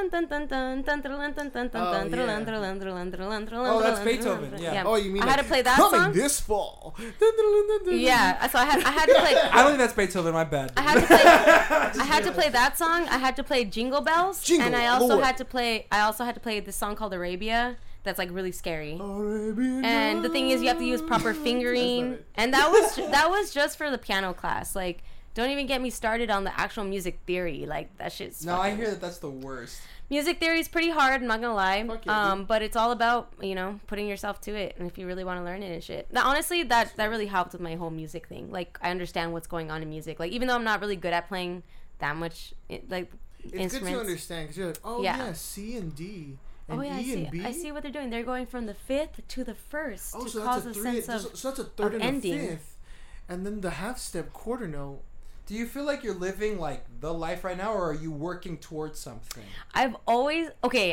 that's Beethoven. Yeah. Oh, you mean I had to play that coming song this fall? Yeah, so I had to play. I don't think that's Beethoven. My bad. I had to play that song. I had to play Jingle Bells, Jingle and I also Lord. had to play. I also had to play this song called Arabia. That's like really scary. And the thing is, you have to use proper fingering, and that was just for the piano class. Like, don't even get me started on the actual music theory. Like that shit's. No, I hear that's the worst. Music theory is pretty hard. I'm not gonna lie. Fuck yeah, dude. But it's all about putting yourself to it, and if you really want to learn it and shit. Now, honestly, that really helped with my whole music thing. Like, I understand what's going on in music. Like, even though I'm not really good at playing that much, like It's instruments. good to understand because you're like, oh yeah, C and D. And E and B? I see what they're doing. They're going from the fifth to the first Oh, to so cause that's a a three. sense of So that's a third and ending. a fifth, and then the half step quarter note. Do you feel like you're living like the life right now, or are you working towards something? I've always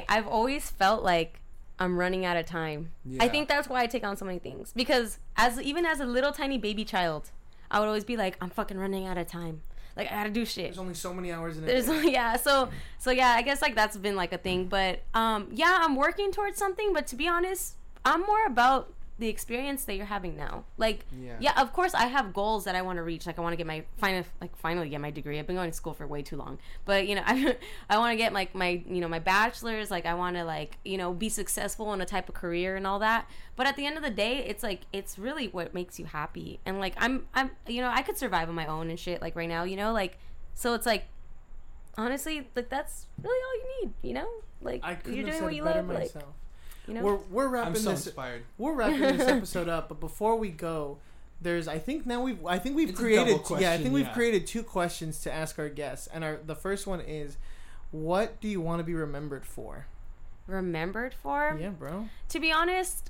felt like I'm running out of time. Yeah. I think that's why I take on so many things, because even as a little tiny baby child, I would always be like, I'm fucking running out of time. Like, I gotta do shit. There's only so many hours in a There's day. yeah, so yeah, I guess like that's been like a thing, but yeah, I'm working towards something, but to be honest, I'm more about the experience that you're having now. Like, yeah, of course I have goals that I want to reach. Like, I want to get my finally get my degree. I've been going to school for way too long, but I want to get like my my bachelor's. Like, I want to be successful in a type of career and all that. But at the end of the day, it's like, it's really what makes you happy. And like, I'm I could survive on my own and shit, like right now, like, so it's like, honestly, like, that's really all you need, like, I couldn't you're have doing said what it you better love, myself. like, We're wrapping I'm so this. inspired. We're wrapping this episode up, but before we go, there's we've It's a created double question, we've yeah. created 2 questions to ask our guests, and the first one is, what do you want to be remembered for? remembered for. Yeah, bro, To be honest,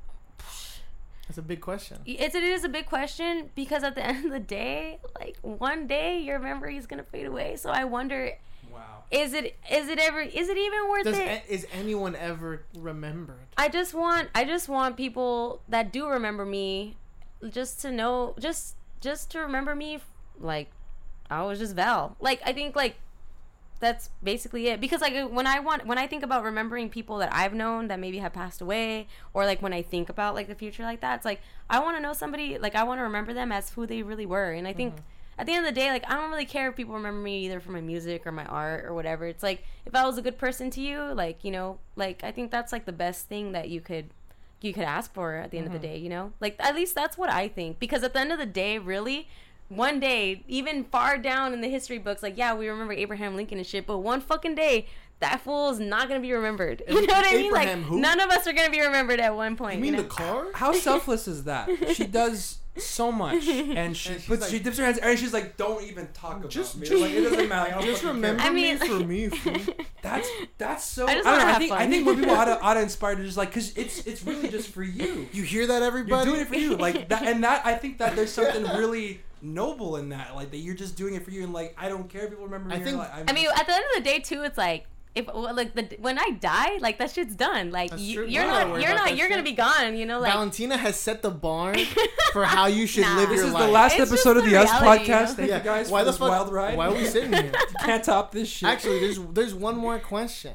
that's a big question. it is a big question, because at the end of the day, like, one day your memory is gonna fade away. So I wonder, Wow. is it even worth it? Is anyone ever remembered? I just want people that do remember me, just to know, just to remember me, like, I was just Val. Like, I think, like, that's basically it. Because, like, when I think about remembering people that I've known that maybe have passed away, or like when I think about like the future like that, it's like, I want to know somebody, like, I want to remember them as who they really were. And I think at the end of the day, like, I don't really care if people remember me either for my music or my art or whatever. It's like, if I was a good person to you, like, like, I think that's like the best thing that you could ask for at the end of the day, like, at least that's what I think. Because at the end of the day, really, one day, even far down in the history books, like, yeah, we remember Abraham Lincoln and shit, but one fucking day, that fool is not gonna be remembered. You know what I mean? Like, Abraham who? none of us are gonna be remembered at one point. You mean know? the car? How selfless is that? She does so much, and she dips her hands, and she's like, "Don't even talk about me. Like, it doesn't matter. I don't Just fucking remember care." I mean, me for me. Fool. That's so. I just I don't wanna know. have I fun. think more people ought to inspire to just like, because it's really just for you. You hear that, You're everybody? doing it for you, like that, and that I think that there's something really noble in that, like that you're just doing it for you, and like, I don't care if people remember me. I or think- like, I mean, at the end of the day, too, it's like, when I die, like, that shit's done. Like, That's you're true. We're not worried about that you're gonna shit. be gone. Like, Valentina has set the bar for how you should Nah. live this your is life. the last It's episode just of the the Us reality, podcast. Thank Yeah. you guys Why for the this fuck? wild ride. Why are we sitting here? Can't top this shit. Actually, there's one more question.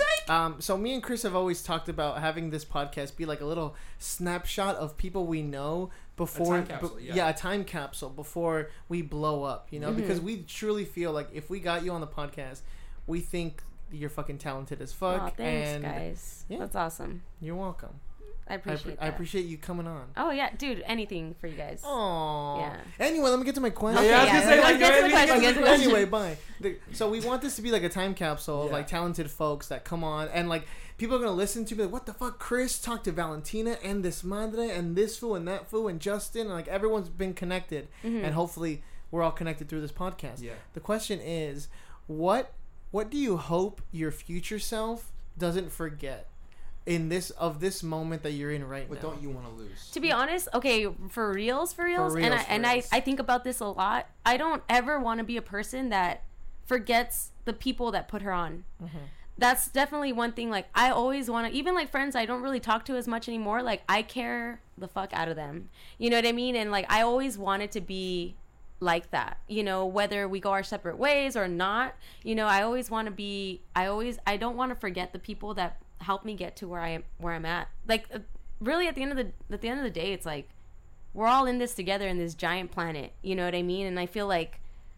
So me and Chris have always talked about having this podcast be like a little snapshot of people we know before, time capsule, yeah. a time capsule before we blow up. Because we truly feel like if we got you on the podcast, we think you're fucking talented as fuck. oh, thanks, and guys. yeah. That's awesome. You're welcome. I appreciate I that. appreciate you coming on. Oh yeah, dude, anything for you guys. Aww. Yeah. Anyway, let me get to my question. Yeah, I was Okay, gonna say, let's like, get to the go ahead, question, get to the question. Anyway, bye. So we want this to be like a time capsule of Yeah. like talented folks that come on, and like people are gonna listen to be like, what the fuck? Chris talked to Valentina and this madre and this fool and that fool and Justin, and like everyone's been connected, and hopefully we're all connected through this podcast. Yeah. The question is, what do you hope your future self doesn't forget in this moment that you're in right What now? don't you want to lose? To be honest, okay, for reals, and reals. I think about this a lot. I don't ever want to be a person that forgets the people that put her on. That's definitely one thing. Like, I always want to, even like friends I don't really talk to as much anymore, like, I care the fuck out of them. You know what I mean? And like, I always wanted to be like that, you know, whether we go our separate ways or not. You know, I always want to be, I don't want to forget the people that helped me get to where I'm at. Like, really at the end of the day, it's like, we're all in this together in this giant planet, you know what I mean? And I feel like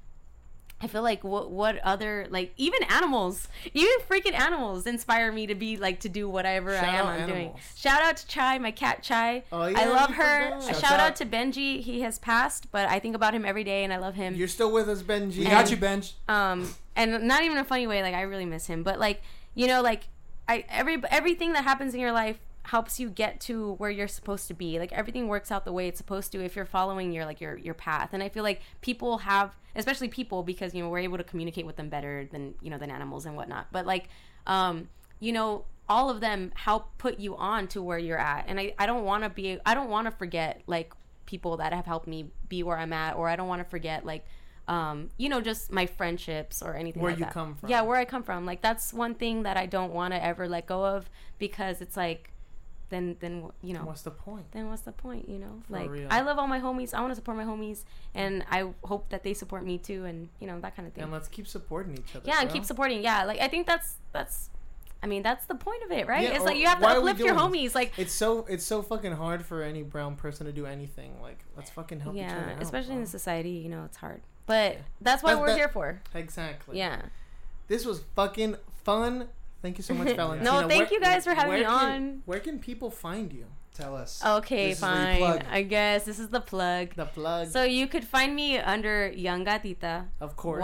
what other, like, even freaking animals inspire me to be like, to do whatever I'm doing. Shout out to Chai, my cat Chai. Oh, yeah, I love her. Shout out to Benji. He has passed, but I think about him every day and I love him. You're still with us, Benji. We got you, Benj. And not even a funny way, like, I really miss him, but like, you know, like, everything that happens in your life helps you get to where you're supposed to be. Like, everything works out the way it's supposed to if you're following your path. And I feel like people have, especially people, because, you know, we're able to communicate with them better than animals and whatnot. But like, you know, all of them help put you on to where you're at. And I don't want to forget, like, people that have helped me be where I'm at, or I don't want to forget, like, you know, just my friendships or anything where like you that. come from. Yeah, where I come from. Like, that's one thing that I don't want to ever let go of, because it's like, then you know, what's the point? Then what's the point, you know? For like, real. I love all my homies. I want to support my homies, and I hope that they support me too, and, you know, that kind of thing. And let's keep supporting each other. Yeah, and keep supporting. Yeah, like, I think that's I mean, that's the point of it, right? Yeah, it's like, you have to uplift your homies. Like, it's so fucking hard for any brown person to do anything. Like, let's fucking help each other out. Yeah, especially in society, you know, it's hard. But that's what we're here for. Exactly. Yeah. This was fucking fun. Thank you so much, Valentina. No, thank you guys for having me on. Where can people find you? Tell us. Okay, fine. I guess this is the plug. The plug. So you could find me under Young Gatita. Of course.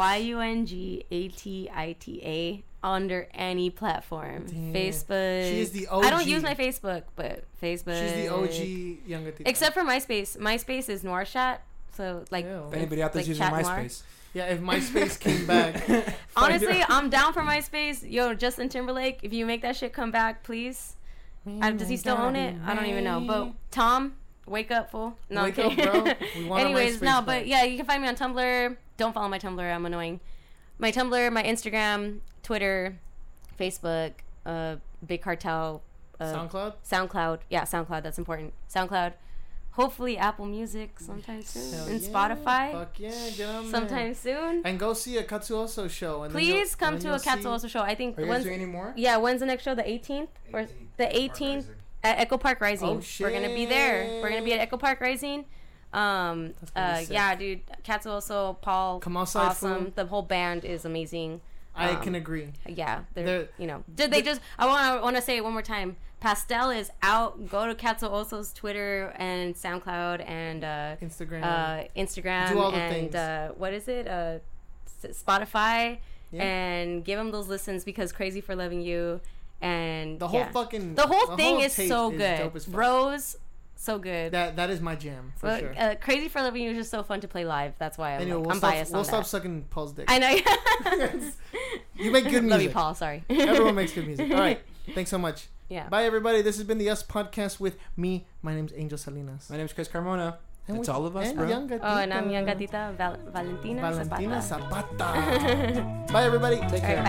YUNGATITA under any platform. Damn. Facebook. She is the OG. I don't use my Facebook, but Facebook. She's the OG Young Gatita. Except for MySpace. MySpace is Noirchat. So, like, if anybody out there's using MySpace. Yeah, if MySpace came back. Honestly, I'm down for MySpace. Yo, Justin Timberlake, if you make that shit come back, please. Does he still own it? I don't even know. But Tom, wake up, fool. No, wake up, bro. Anyways, no, but yeah, you can find me on Tumblr. Don't follow my Tumblr. I'm annoying. My Tumblr, my Instagram, Twitter, Facebook, Big Cartel. SoundCloud. Yeah, SoundCloud. That's important. SoundCloud. Hopefully Apple Music sometime soon. And Spotify. Fuck yeah, get on there. Sometime soon. And go see a Katsuoso show. And please come to a Katsuoso show. I think. Are you guys doing any more? Yeah, when's the next show? The 18th? Or the 18th at Echo Park Rising. Oh, shit. We're going to be there. We're going to be at Echo Park Rising. Yeah, dude. Katsuoso, Paul, come outside, awesome. Food. The whole band is amazing. I can agree. Yeah, they're you know. Did they just? I want to say it one more time. Pastel is out. Go to Katsuoso's Twitter and SoundCloud and Instagram. Do all the and things. What is it? Spotify. Yeah. And give them those listens, because Crazy for Loving You and the whole thing is so good. Rose. So good. That is my jam for sure. Crazy for Living You is just so fun to play live. That's why I'm biased. We'll stop sucking Paul's dick. I know. You make good music. Love you, Paul. Sorry. Everyone makes good music. All right. Thanks so much. Yeah. Bye, everybody. This has been the Us Podcast with me. My name's Angel Salinas. My name's Chris Carmona. It's all of us, bro. And I'm Young Gatita Valentina Zapata. Bye, everybody. Take care.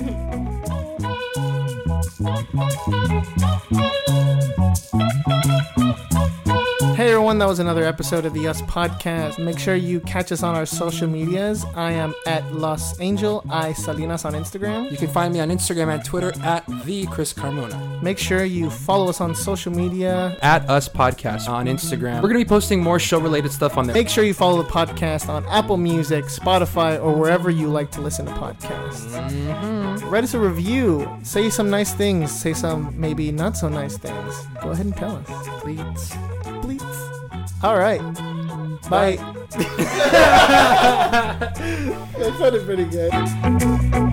Bye. Hey everyone, that was another episode of the Us Podcast. Make sure you catch us on our social medias. I am at Los Angel I Salinas on Instagram. You can find me on Instagram and Twitter at the Chris Carmona. Make sure you follow us on social media at Us Podcast on Instagram. We're gonna be posting more show related stuff on there. Make sure you follow the podcast on Apple Music, Spotify, or wherever you like to listen to podcasts. Mm-hmm. Write us a review. Say some nice things. Say some maybe not so nice things. Go ahead and tell us. Please. All right. Bye. That sounded pretty good.